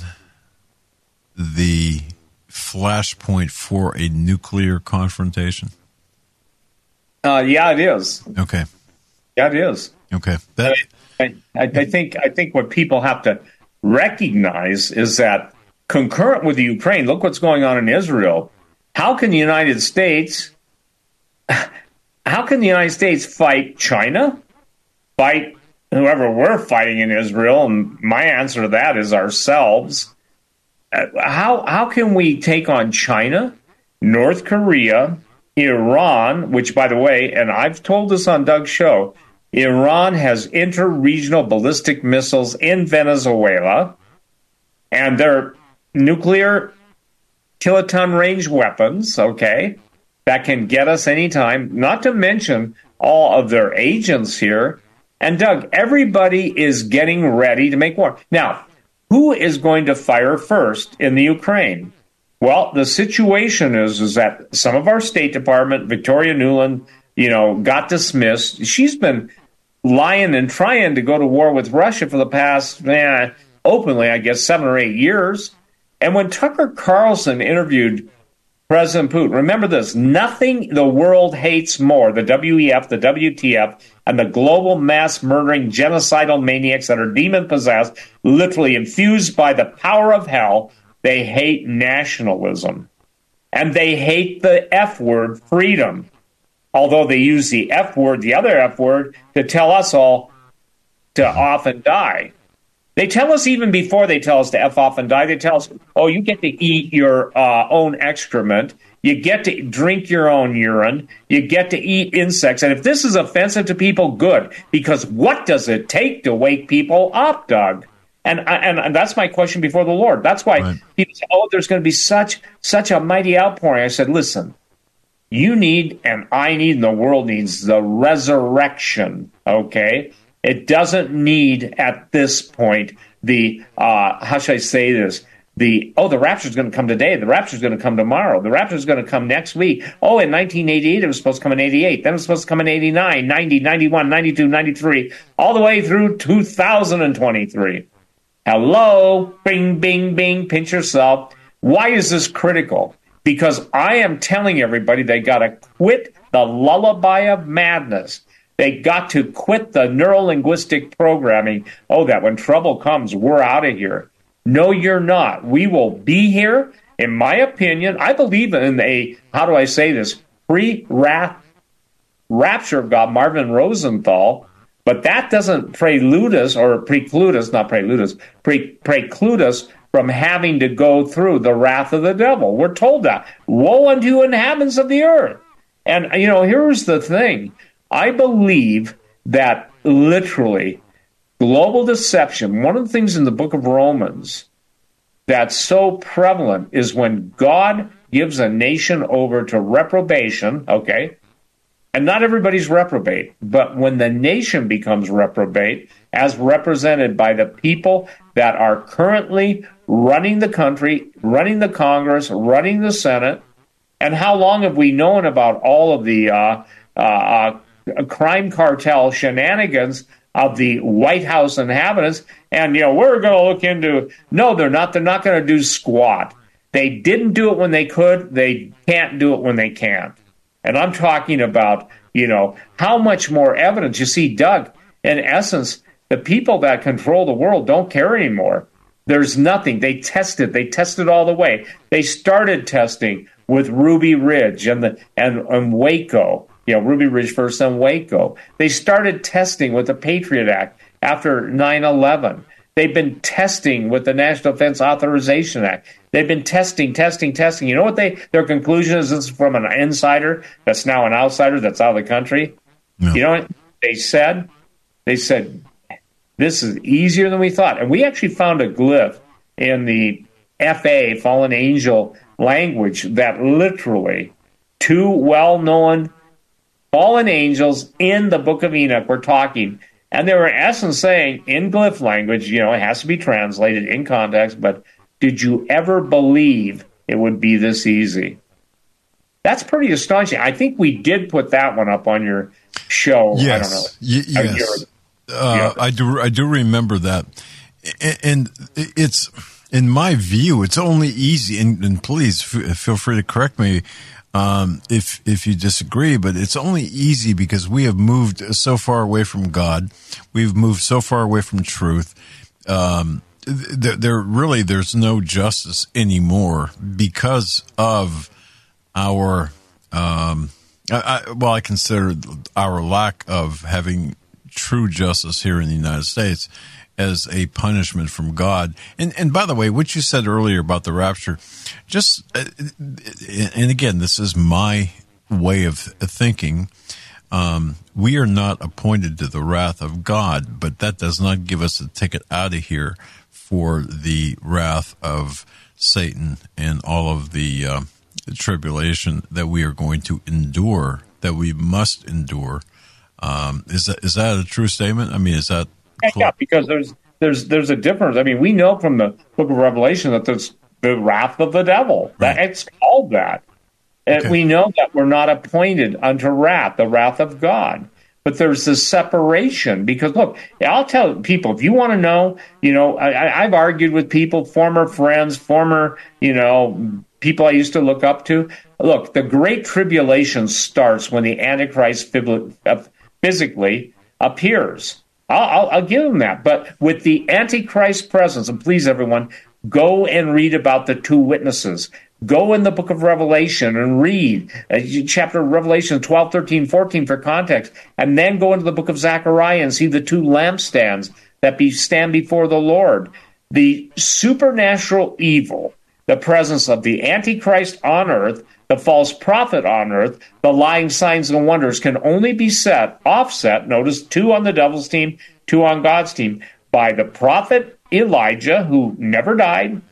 the flashpoint for a nuclear confrontation? Yeah, it is. Okay. Yeah, it is. Okay. I think what people have to recognize is that concurrent with the Ukraine, look what's going on in Israel. How can the United States fight China? Fight whoever we're fighting in Israel? And my answer to that is ourselves. How can we take on China, North Korea, Iran, which, by the way, and I've told this on Doug's show, Iran has inter-regional ballistic missiles in Venezuela, and they're nuclear kiloton range weapons, okay, that can get us anytime, not to mention all of their agents here. And Doug, everybody is getting ready to make war. Now, who is going to fire first in the Ukraine? Well, the situation is that some of our State Department, Victoria Nuland, got dismissed. She's been lying and trying to go to war with Russia for the past, openly, I guess, 7 or 8 years. And when Tucker Carlson interviewed President Putin, remember this, nothing the world hates more, the WEF, the WTF, and the global mass murdering genocidal maniacs that are demon-possessed, literally infused by the power of hell. They hate nationalism. And they hate the F word, freedom. Although they use the F word, the other F word, to tell us all to off and die. They tell us even before they tell us to F off and die, they tell us, you get to eat your own excrement. You get to drink your own urine. You get to eat insects. And if this is offensive to people, good. Because what does it take to wake people up, Doug? And that's my question before the Lord. That's why people say, there's going to be such a mighty outpouring. I said, listen, you need, and I need, and the world needs the resurrection, okay? It doesn't need, at this point, the, how should I say this? The rapture is going to come today. The rapture is going to come tomorrow. The rapture is going to come next week. In 1988, it was supposed to come in 88. Then it was supposed to come in 89, 90, 91, 92, 93, all the way through 2023. Hello, bing, bing, bing, pinch yourself. Why is this critical? Because I am telling everybody they got to quit the lullaby of madness. They got to quit the neuro-linguistic programming. that when trouble comes, we're out of here. No, you're not. We will be here. In my opinion, I believe in a, how do I say this, pre-rapture of God, Marvin Rosenthal. But that doesn't preclude us from having to go through the wrath of the devil. We're told that. Woe unto you inhabitants of the earth. And, here's the thing. I believe that literally global deception, one of the things in the book of Romans that's so prevalent is when God gives a nation over to reprobation, okay, and not everybody's reprobate, but when the nation becomes reprobate, as represented by the people that are currently running the country, running the Congress, running the Senate, and how long have we known about all of the crime cartel shenanigans of the White House inhabitants? And, we're going to look into... No, they're not. They're not going to do squat. They didn't do it when they could. They can't do it when they can't. And I'm talking about, how much more evidence. You see, Doug, in essence, the people that control the world don't care anymore. There's nothing. They tested. They tested all the way. They started testing with Ruby Ridge and Waco. Ruby Ridge first, then Waco. They started testing with the Patriot Act after 9/11. They've been testing with the National Defense Authorization Act. They've been testing. You know what their conclusion is? This is from an insider that's now an outsider that's out of the country. No. You know what they said? They said, this is easier than we thought. And we actually found a glyph in the FA, fallen angel language, that literally two well-known fallen angels in the book of Enoch were talking. And they were in essence saying, in glyph language, it has to be translated in context, but did you ever believe it would be this easy? That's pretty astonishing. I think we did put that one up on your show. Yes. I don't know. Yes. I do remember that. And it's, in my view, it's only easy, and please feel free to correct me if you disagree, but it's only easy because we have moved so far away from God. We've moved so far away from truth. There's no justice anymore because of our, I consider our lack of having true justice here in the United States as a punishment from God. And by the way, what you said earlier about the rapture, just, and again, this is my way of thinking. We are not appointed to the wrath of God, but that does not give us a ticket out of here for the wrath of Satan and all of the tribulation that we are going to endure, that we must endure. Is that a true statement? I mean, is that... Yeah, because there's a difference. I mean, we know from the book of Revelation that there's the wrath of the devil. Right. It's called that. Okay. We know that we're not appointed unto wrath, the wrath of God. But there's this separation because, look, I'll tell people, if you want to know, I've argued with people, former friends, former, people I used to look up to. Look, the Great Tribulation starts when the Antichrist physically appears. I'll give them that. But with the Antichrist presence, and please, everyone, go and read about the two witnesses. Go in the book of Revelation and read chapter Revelation 12, 13, 14 for context, and then go into the book of Zechariah and see the two lampstands that stand before the Lord. The supernatural evil, the presence of the Antichrist on earth, the false prophet on earth, the lying signs and wonders can only be offset, notice, two on the devil's team, two on God's team, by the prophet Elijah, who never died,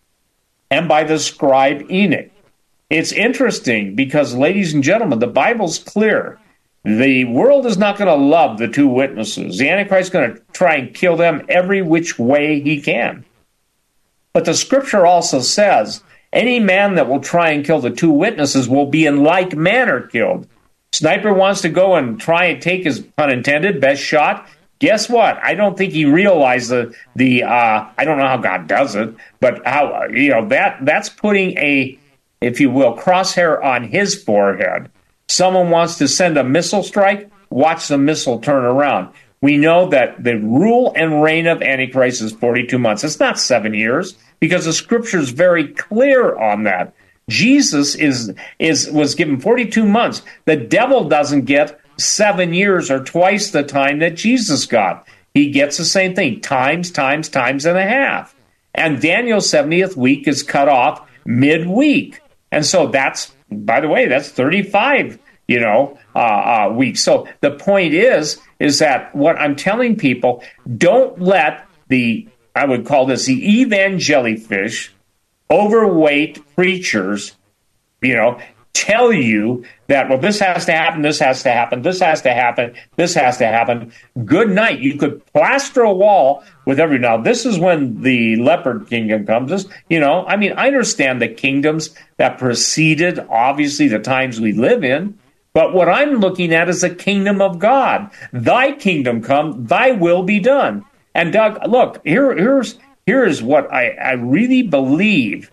and by the scribe Enoch. It's interesting because, ladies and gentlemen, the Bible's clear. The world is not going to love the two witnesses. The Antichrist is going to try and kill them every which way he can. But the scripture also says, any man that will try and kill the two witnesses will be in like manner killed. Sniper wants to go and try and take his, pun intended, best shot. Guess what? I don't think he realized the I don't know how God does it, but how, that's putting a, if you will, crosshair on his forehead. Someone wants to send a missile strike, watch the missile turn around. We know that the rule and reign of Antichrist is 42 months. It's not 7 years, because the scripture is very clear on that. Jesus was given 42 months. The devil doesn't get 7 years or twice the time that Jesus got. He gets the same thing, times and a half. And Daniel's 70th week is cut off midweek. And so that's, by the way, that's 35, week. So the point is that what I'm telling people, don't let I would call this the evangelifish, overweight preachers, tell you that, well, this has to happen, this has to happen, this has to happen, this has to happen. Good night. You could plaster a wall with now, this is when the leopard kingdom comes. I understand the kingdoms that preceded, obviously, the times we live in. But what I'm looking at is the kingdom of God. Thy kingdom come, thy will be done. And Doug, look, here's what I really believe.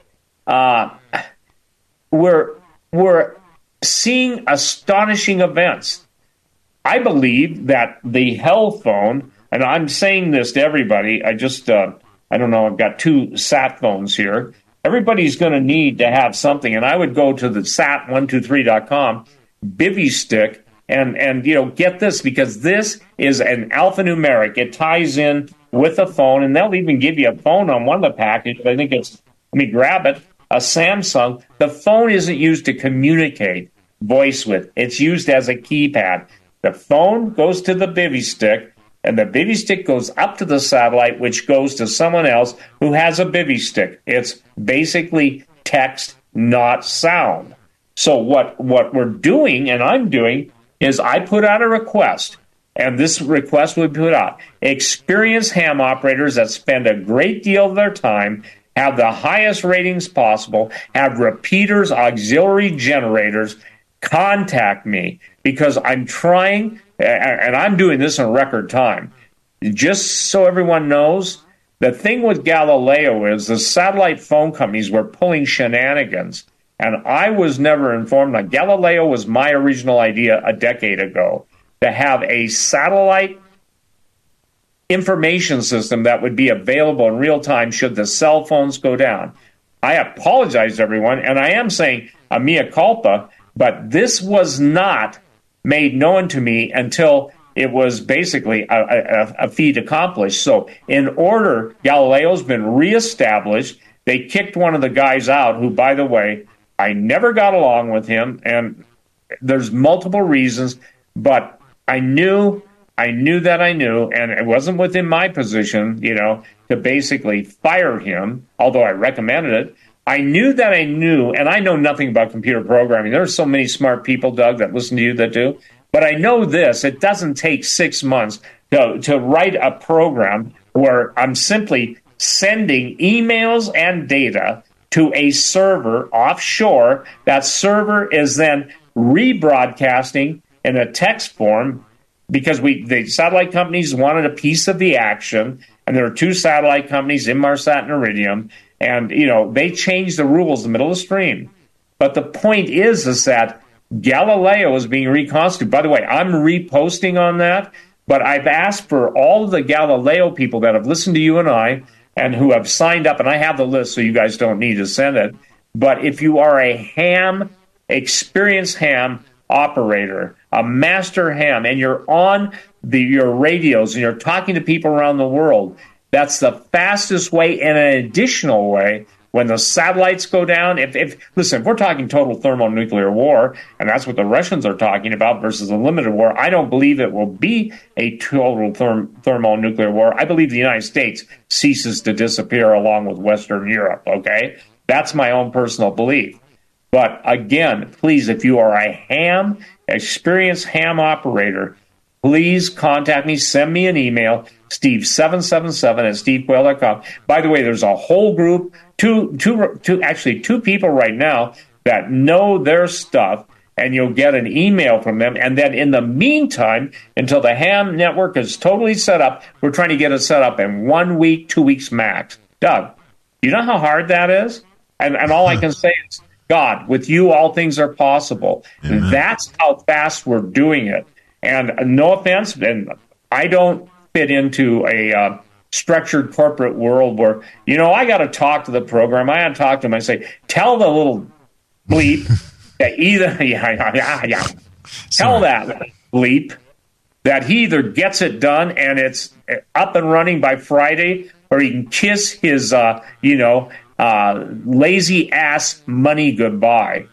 We're seeing astonishing events. I believe that the hell phone, and I'm saying this to everybody, I don't know, I've got 2 sat phones here. Everybody's going to need to have something, and I would go to the sat123.com, bivy stick, and get this, because this is an alphanumeric. It ties in with a phone, and they'll even give you a phone on one of the packages. I think let me grab it, a Samsung. The phone isn't used to communicate voice with. It's used as a keypad. The phone goes to the bivy stick, and the bivy stick goes up to the satellite, which goes to someone else who has a bivy stick. It's basically text, not sound. So what we're doing, and I'm doing, is I put out a request, and this request would put out experienced ham operators that spend a great deal of their time, have the highest ratings possible, have repeaters, auxiliary generators, contact me, because I'm trying, and I'm doing this in record time. Just so everyone knows, the thing with Galileo is the satellite phone companies were pulling shenanigans, and I was never informed. Now, Galileo was my original idea a decade ago, to have a satellite information system that would be available in real time should the cell phones go down. I apologize to everyone, and I am saying a mea culpa, but this was not made known to me until it was basically a feat accomplished. So in order, Galileo's been reestablished. They kicked one of the guys out who, by the way, I never got along with him, and there's multiple reasons, but I knew that I knew, and it wasn't within my position, to basically fire him, although I recommended it. I knew that I knew, and I know nothing about computer programming. There are so many smart people, Doug, that listen to you that do. But I know this, it doesn't take 6 months to write a program where I'm simply sending emails and data to a server offshore. That server is then rebroadcasting in a text form, because the satellite companies wanted a piece of the action, and there are 2 satellite companies, Inmarsat and Iridium, and they changed the rules in the middle of the stream. But the point is that Galileo is being reconstituted. By the way, I'm reposting on that, but I've asked for all of the Galileo people that have listened to you and I, and who have signed up, and I have the list, so you guys don't need to send it. But if you are a experienced ham operator, a master ham, and you're on your radios and you're talking to people around the world, that's the fastest way, and an additional way when the satellites go down. Listen, if we're talking total thermonuclear war, and that's what the Russians are talking about versus a limited war, I don't believe it will be a total thermonuclear war. I believe the United States ceases to disappear along with Western Europe, okay? That's my own personal belief. But again, please, if you are a experienced ham operator, please contact me, send me an email, steve777@stevequayle.com. By the way, there's a whole group, two people right now that know their stuff, and you'll get an email from them. And then in the meantime, until the ham network is totally set up, we're trying to get it set up in 1 week, 2 weeks max. Doug, you know how hard that is? And all I can say is, God, with you, all things are possible. Mm-hmm. That's how fast we're doing it. And no offense, and I don't fit into a structured corporate world where, I got to talk to the program. I got to talk to them. I say, tell the little bleep that tell that bleep that he either gets it done and it's up and running by Friday, or he can kiss his, lazy ass money goodbye.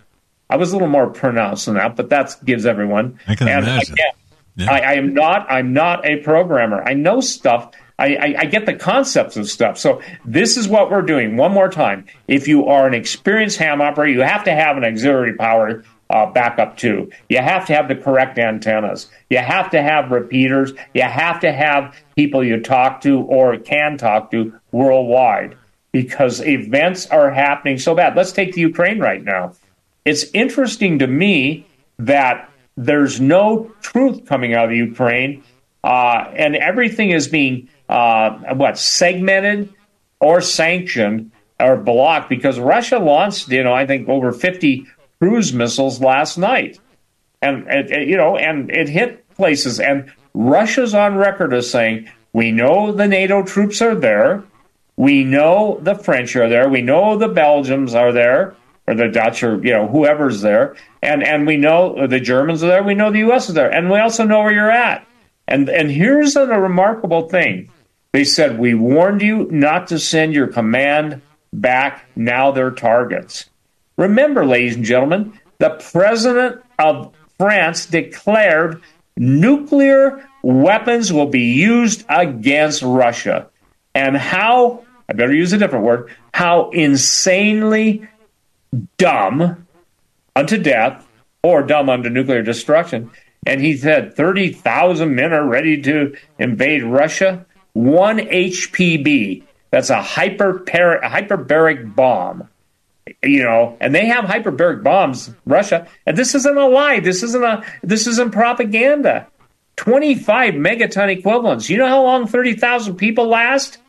I was a little more pronounced than that, but that gives everyone. I can imagine. Again, yeah. I'm not a programmer. I know stuff. I get the concepts of stuff. So this is what we're doing. One more time. If you are an experienced ham operator, you have to have an auxiliary power backup too. You have to have the correct antennas. You have to have repeaters. You have to have people you talk to or can talk to worldwide, because events are happening so bad. Let's take the Ukraine right now. It's interesting to me that there's no truth coming out of the Ukraine, and everything is being segmented or sanctioned or blocked, because Russia launched, I think over 50 cruise missiles last night, and it hit places. And Russia's on record as saying, we know the NATO troops are there, we know the French are there, we know the Belgians are there, or the Dutch, or whoever's there, and we know the Germans are there, we know the U.S. is there, and we also know where you're at. And here's a remarkable thing. They said, we warned you not to send your command back. Now they're targets. Remember, ladies and gentlemen, the president of France declared nuclear weapons will be used against Russia. And how, I better use a different word, how insanely dumb unto death, or dumb unto nuclear destruction. And he said 30,000 men are ready to invade Russia. 1 HPB, that's a hyperbaric bomb. And they have hyperbaric bombs, Russia, and this isn't a lie. This isn't propaganda. 25 megaton equivalents. You know how long 30,000 people last?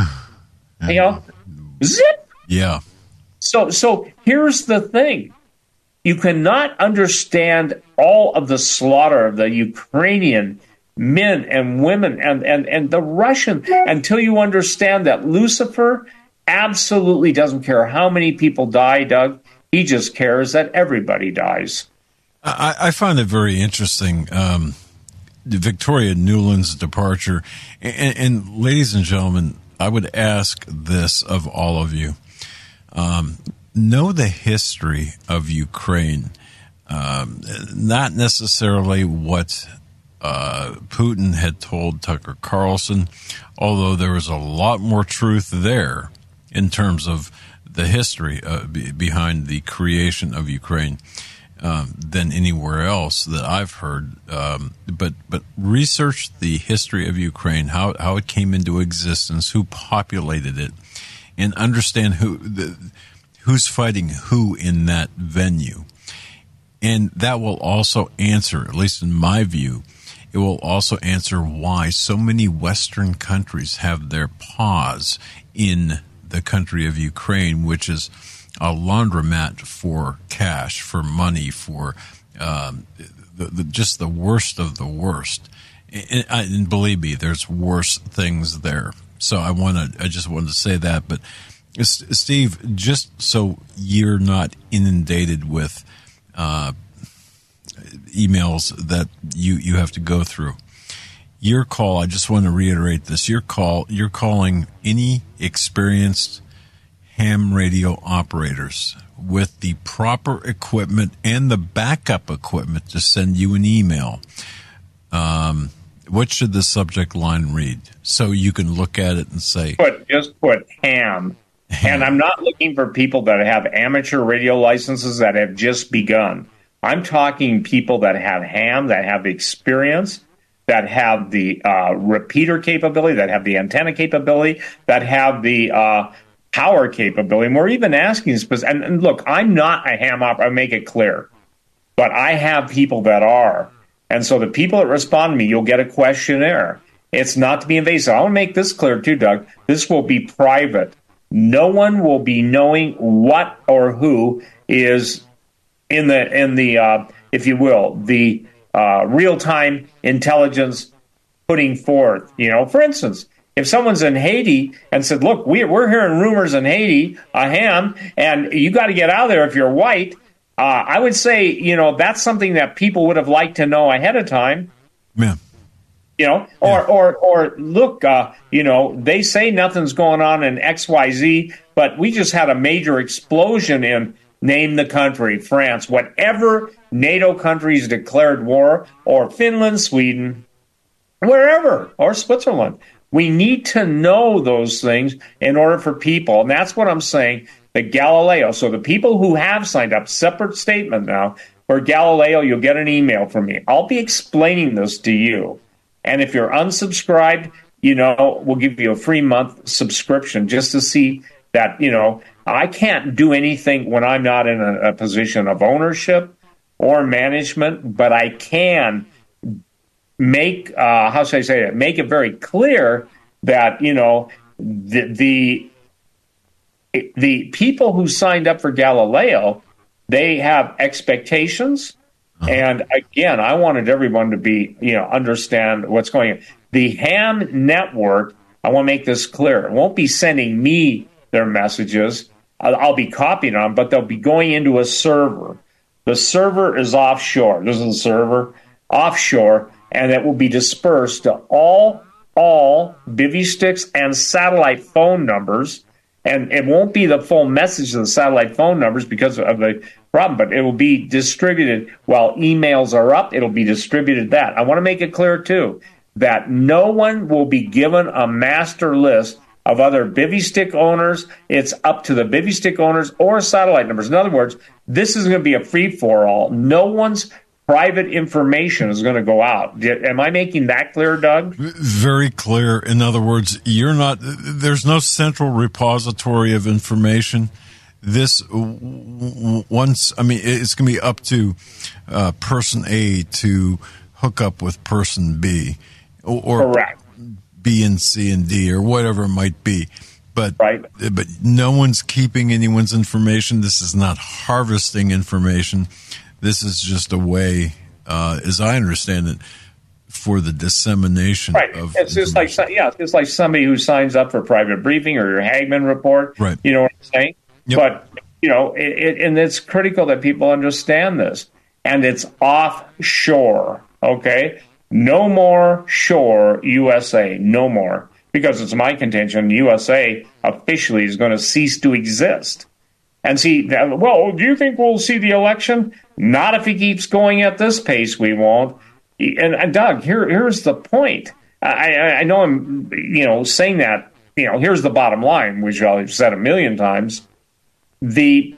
Zip. Yeah. So here's the thing. You cannot understand all of the slaughter of the Ukrainian men and women and the Russian until you understand that Lucifer absolutely doesn't care how many people die, Doug. He just cares that everybody dies. I find it very interesting, Victoria Nuland's departure. And ladies and gentlemen, I would ask this of all of you. Know the history of Ukraine, not necessarily what Putin had told Tucker Carlson, although there was a lot more truth there in terms of the history behind the creation of Ukraine than anywhere else that I've heard. But research the history of Ukraine, how it came into existence, who populated it, and understand who's fighting who in that venue. And that will also answer, at least in my view, it will also answer why so many Western countries have their paws in the country of Ukraine, which is a laundromat for cash, for money, for just the worst of the worst. And believe me, there's worse things there. So I just wanted to say that. But Steve, just so you're not inundated with emails that you have to go through, your call, I just want to reiterate this, you're calling any experienced ham radio operators with the proper equipment and the backup equipment to send you an email. What should the subject line read so you can look at it and say, just put ham. And I'm not looking for people that have amateur radio licenses that have just begun. I'm talking people that have ham, that have experience, that have the repeater capability, that have the antenna capability, that have the power capability. And we're even asking, and look, I'm not a ham operator, I make it clear, but I have people that are. And so the people that respond to me, you'll get a questionnaire. It's not to be invasive. I want to make this clear too, Doug. This will be private. No one will be knowing what or who is in the if you will, the real-time intelligence putting forth. For instance, if someone's in Haiti and said, look, we're hearing rumors in Haiti, a ham, and you got to get out of there if you're white, I would say, that's something that people would have liked to know ahead of time. Yeah. Or look, they say nothing's going on in XYZ, but we just had a major explosion in name the country, France, whatever NATO countries declared war, or Finland, Sweden, wherever, or Switzerland. We need to know those things in order for people, and that's what I'm saying, the Galileo. So the people who have signed up, separate statement now, for Galileo, you'll get an email from me. I'll be explaining this to you. And if you're unsubscribed, we'll give you a free month subscription just to see that, I can't do anything when I'm not in a position of ownership or management, but I can make make it very clear that the people who signed up for Galileo, they have expectations, and again, I wanted everyone to be understand what's going on. The ham network, I want to make this clear, won't be sending me their messages. I'll be copying them, but they'll be going into a server. The server is offshore. This is the server offshore. And it will be dispersed to all bivvy sticks and satellite phone numbers. And it won't be the full message of the satellite phone numbers because of the problem, but it will be distributed while emails are up. It'll be distributed that. I want to make it clear, too, that no one will be given a master list of other bivvy stick owners. It's up to the bivvy stick owners or satellite numbers. In other words, this is going to be a free-for-all. No one's private information is going to go out. Am I making that clear, Doug? Very clear. In other words, there's no central repository of information. It's going to be up to person A to hook up with person B, or correct. B and C and D, or whatever it might be. But right. But no one's keeping anyone's information. This is not harvesting information. This is just a way, as I understand it, for the dissemination of it's just like it's like somebody who signs up for private briefing or your Hagman report. Right. You know what I'm saying? Yep. But and it's critical that people understand this. And it's offshore. Okay, no more shore USA. No more, because it's my contention USA officially is going to cease to exist. And see, well, do you think we'll see the election? Not if he keeps going at this pace, we won't. And Doug, here's the point. I know I'm, saying that, here's the bottom line, which I've said a million times. The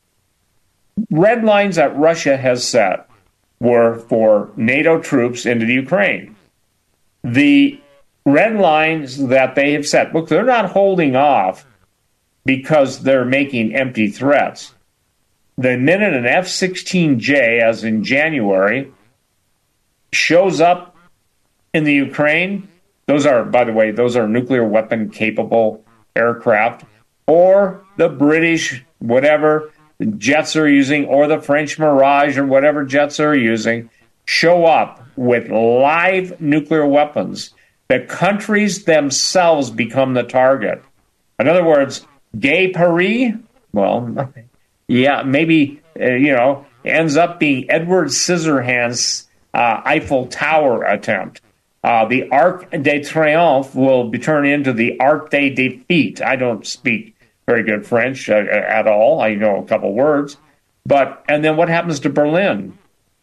red lines that Russia has set were for NATO troops into the Ukraine. The red lines that they have set, look, they're not holding off because they're making empty threats. The minute an F-16J, as in January, shows up in the Ukraine, those are nuclear weapon capable aircraft, or the British, whatever jets are using, or the French Mirage or whatever jets are using, show up with live nuclear weapons, the countries themselves become the target. In other words, Gay Paris, well, yeah, maybe, ends up being Edward Scissorhands' Eiffel Tower attempt. The Arc de Triomphe will be turned into the Arc de Defeat. I don't speak very good French at all. I know a couple words. And then what happens to Berlin?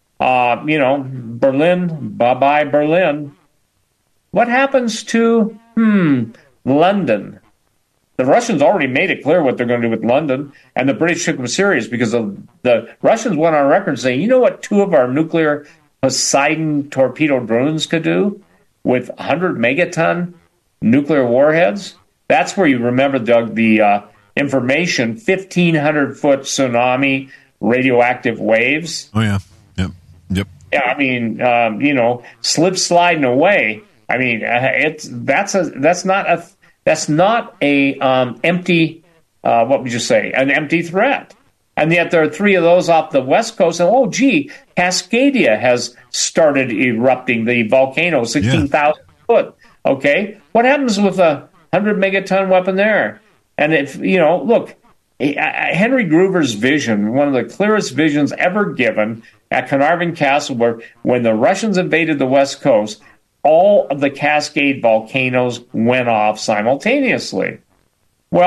Berlin, bye-bye Berlin. What happens to, London? The Russians already made it clear what they're going to do with London, and the British took them serious because the Russians went on record saying, you know what 2 of our nuclear Poseidon torpedo drones could do with 100 megaton nuclear warheads? That's where you remember, Doug, the information, 1,500-foot tsunami radioactive waves. Oh, yeah. Yep. Yeah, I mean, slip sliding away. I mean, that's not a empty, what would you say, an empty threat. And yet there are 3 of those off the West Coast. And, Cascadia has started erupting, the volcano, 16,000 foot. Okay? What happens with a 100 megaton weapon there? And if, look, Henry Gruver's vision, one of the clearest visions ever given at Carnarvon Castle, where when the Russians invaded the West Coast, all of the Cascade volcanoes went off simultaneously. Well,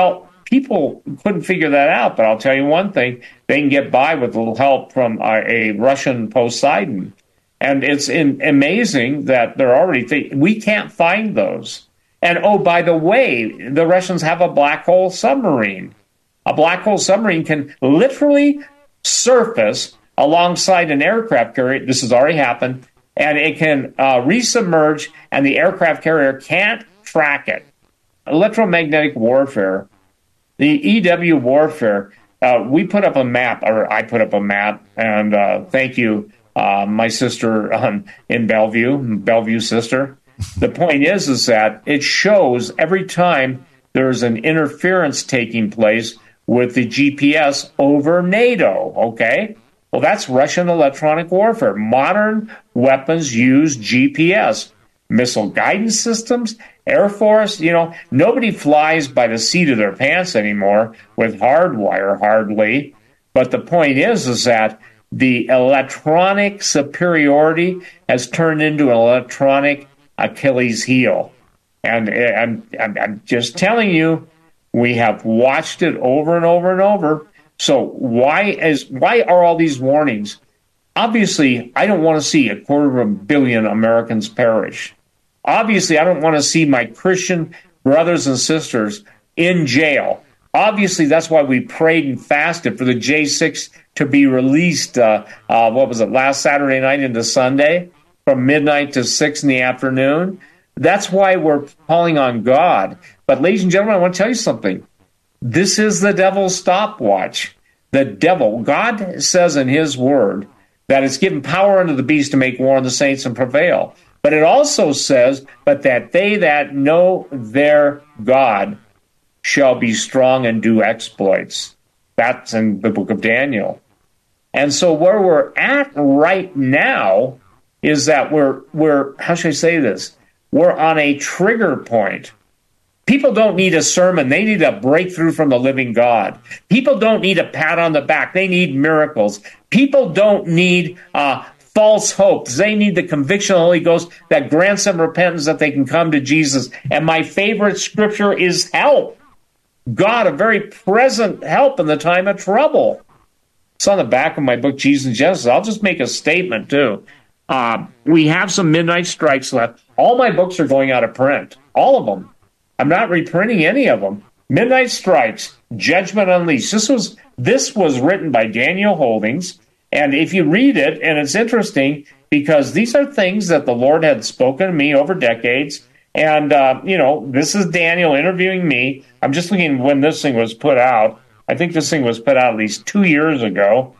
people couldn't figure that out, but I'll tell you one thing, they can get by with a little help from a Russian Poseidon. And it's amazing that they're already we can't find those. And oh, by the way, the Russians have a black hole submarine. A black hole submarine can literally surface alongside an aircraft carrier. This has already happened. And it can resubmerge, and the aircraft carrier can't track it. Electromagnetic warfare, the EW warfare, we put up a map, or I put up a map, and thank you, my sister in Bellevue sister. The point is that it shows every time there's an interference taking place with the GPS over NATO, okay? Well, that's Russian electronic warfare. Modern weapons use GPS. Missile guidance systems, Air Force, nobody flies by the seat of their pants anymore with hardwire, hardly. But the point is that the electronic superiority has turned into an electronic Achilles heel. And I'm just telling you, we have watched it over and over and over. So why are all these warnings? Obviously, I don't want to see 250 million Americans perish. Obviously, I don't want to see my Christian brothers and sisters in jail. Obviously, that's why we prayed and fasted for the J6 to be released, last Saturday night into Sunday, from midnight to 6 in the afternoon. That's why we're calling on God. But ladies and gentlemen, I want to tell you something. This is the devil's stopwatch. The devil, God says in his word that it's given power unto the beast to make war on the saints and prevail. But it also says, but that they that know their God shall be strong and do exploits. That's in the book of Daniel. And so where we're at right now is that we're how should I say this? We're on a trigger point. People don't need a sermon. They need a breakthrough from the living God. People don't need a pat on the back. They need miracles. People don't need false hopes. They need the conviction of the Holy Ghost that grants them repentance that they can come to Jesus. And my favorite scripture is help. God, a very present help in the time of trouble. It's on the back of my book, Jesus and Genesis. I'll just make a statement, too. We have some midnight strikes left. All my books are going out of print. All of them. I'm not reprinting any of them. Midnight Strikes, Judgment Unleashed. This was written by Daniel Holdings. And if you read it, and it's interesting because these are things that the Lord had spoken to me over decades. And, this is Daniel interviewing me. I'm just looking when this thing was put out. I think this thing was put out at least 2 years ago.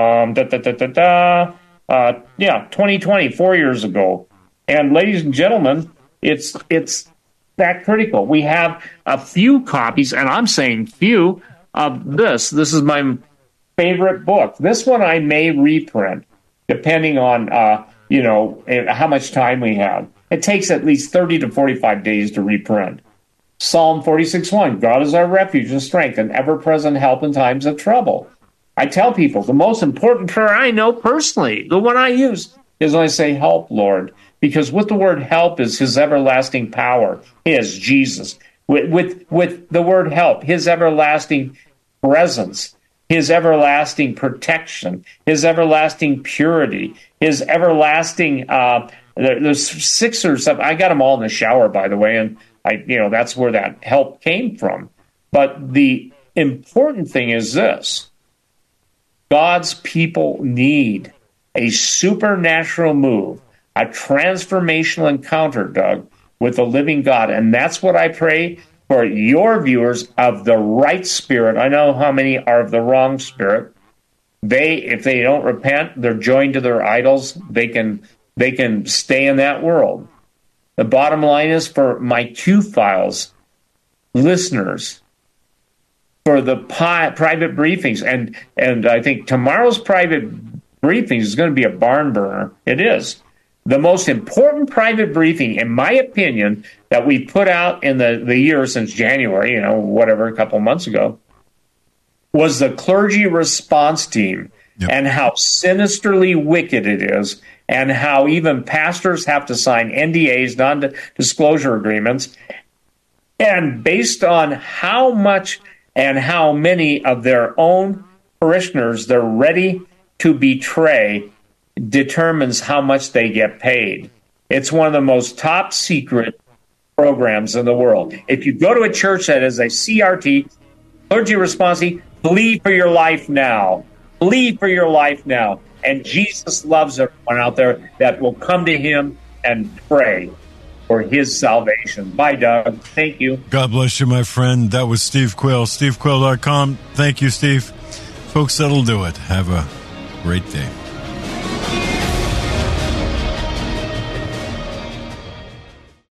2020, 4 years ago. And ladies and gentlemen, it's that critical. We have a few copies, and I'm saying few, of this. This is my favorite book. This one I may reprint, depending on, how much time we have. It takes at least 30 to 45 days to reprint. Psalm 46:1, God is our refuge and strength, and ever-present help in times of trouble. I tell people the most important prayer I know personally, the one I use, is when I say, help, Lord. Because with the word help is his everlasting power, his, Jesus. With the word help, his everlasting presence, his everlasting protection, his everlasting purity, his everlasting, there's 6 or 7, I got them all in the shower, by the way, and that's where that help came from. But the important thing is this. God's people need a supernatural move, a transformational encounter, Doug, with the living God. And that's what I pray for your viewers of the right spirit. I know how many are of the wrong spirit. If they don't repent, they're joined to their idols. They can stay in that world. The bottom line is for my Q-Files listeners, for the private briefings, and I think tomorrow's private briefing is going to be a barn burner. It is. The most important private briefing, in my opinion, that we put out in the year since January, a couple months ago, was the clergy response team. Yep. And how sinisterly wicked it is, and how even pastors have to sign NDAs, non-disclosure agreements, and based on how much and how many of their own parishioners they're ready to betray determines how much they get paid. It's one of the most top secret programs in the world. If you go to a church that is a CRT, clergy responsive, flee for your life now. Flee for your life now. And Jesus loves everyone out there that will come to him and pray for his salvation. Bye, Doug. Thank you. God bless you, my friend. That was Steve Quayle. SteveQuayle.com. Thank you, Steve. Folks, that'll do it. Have a great day.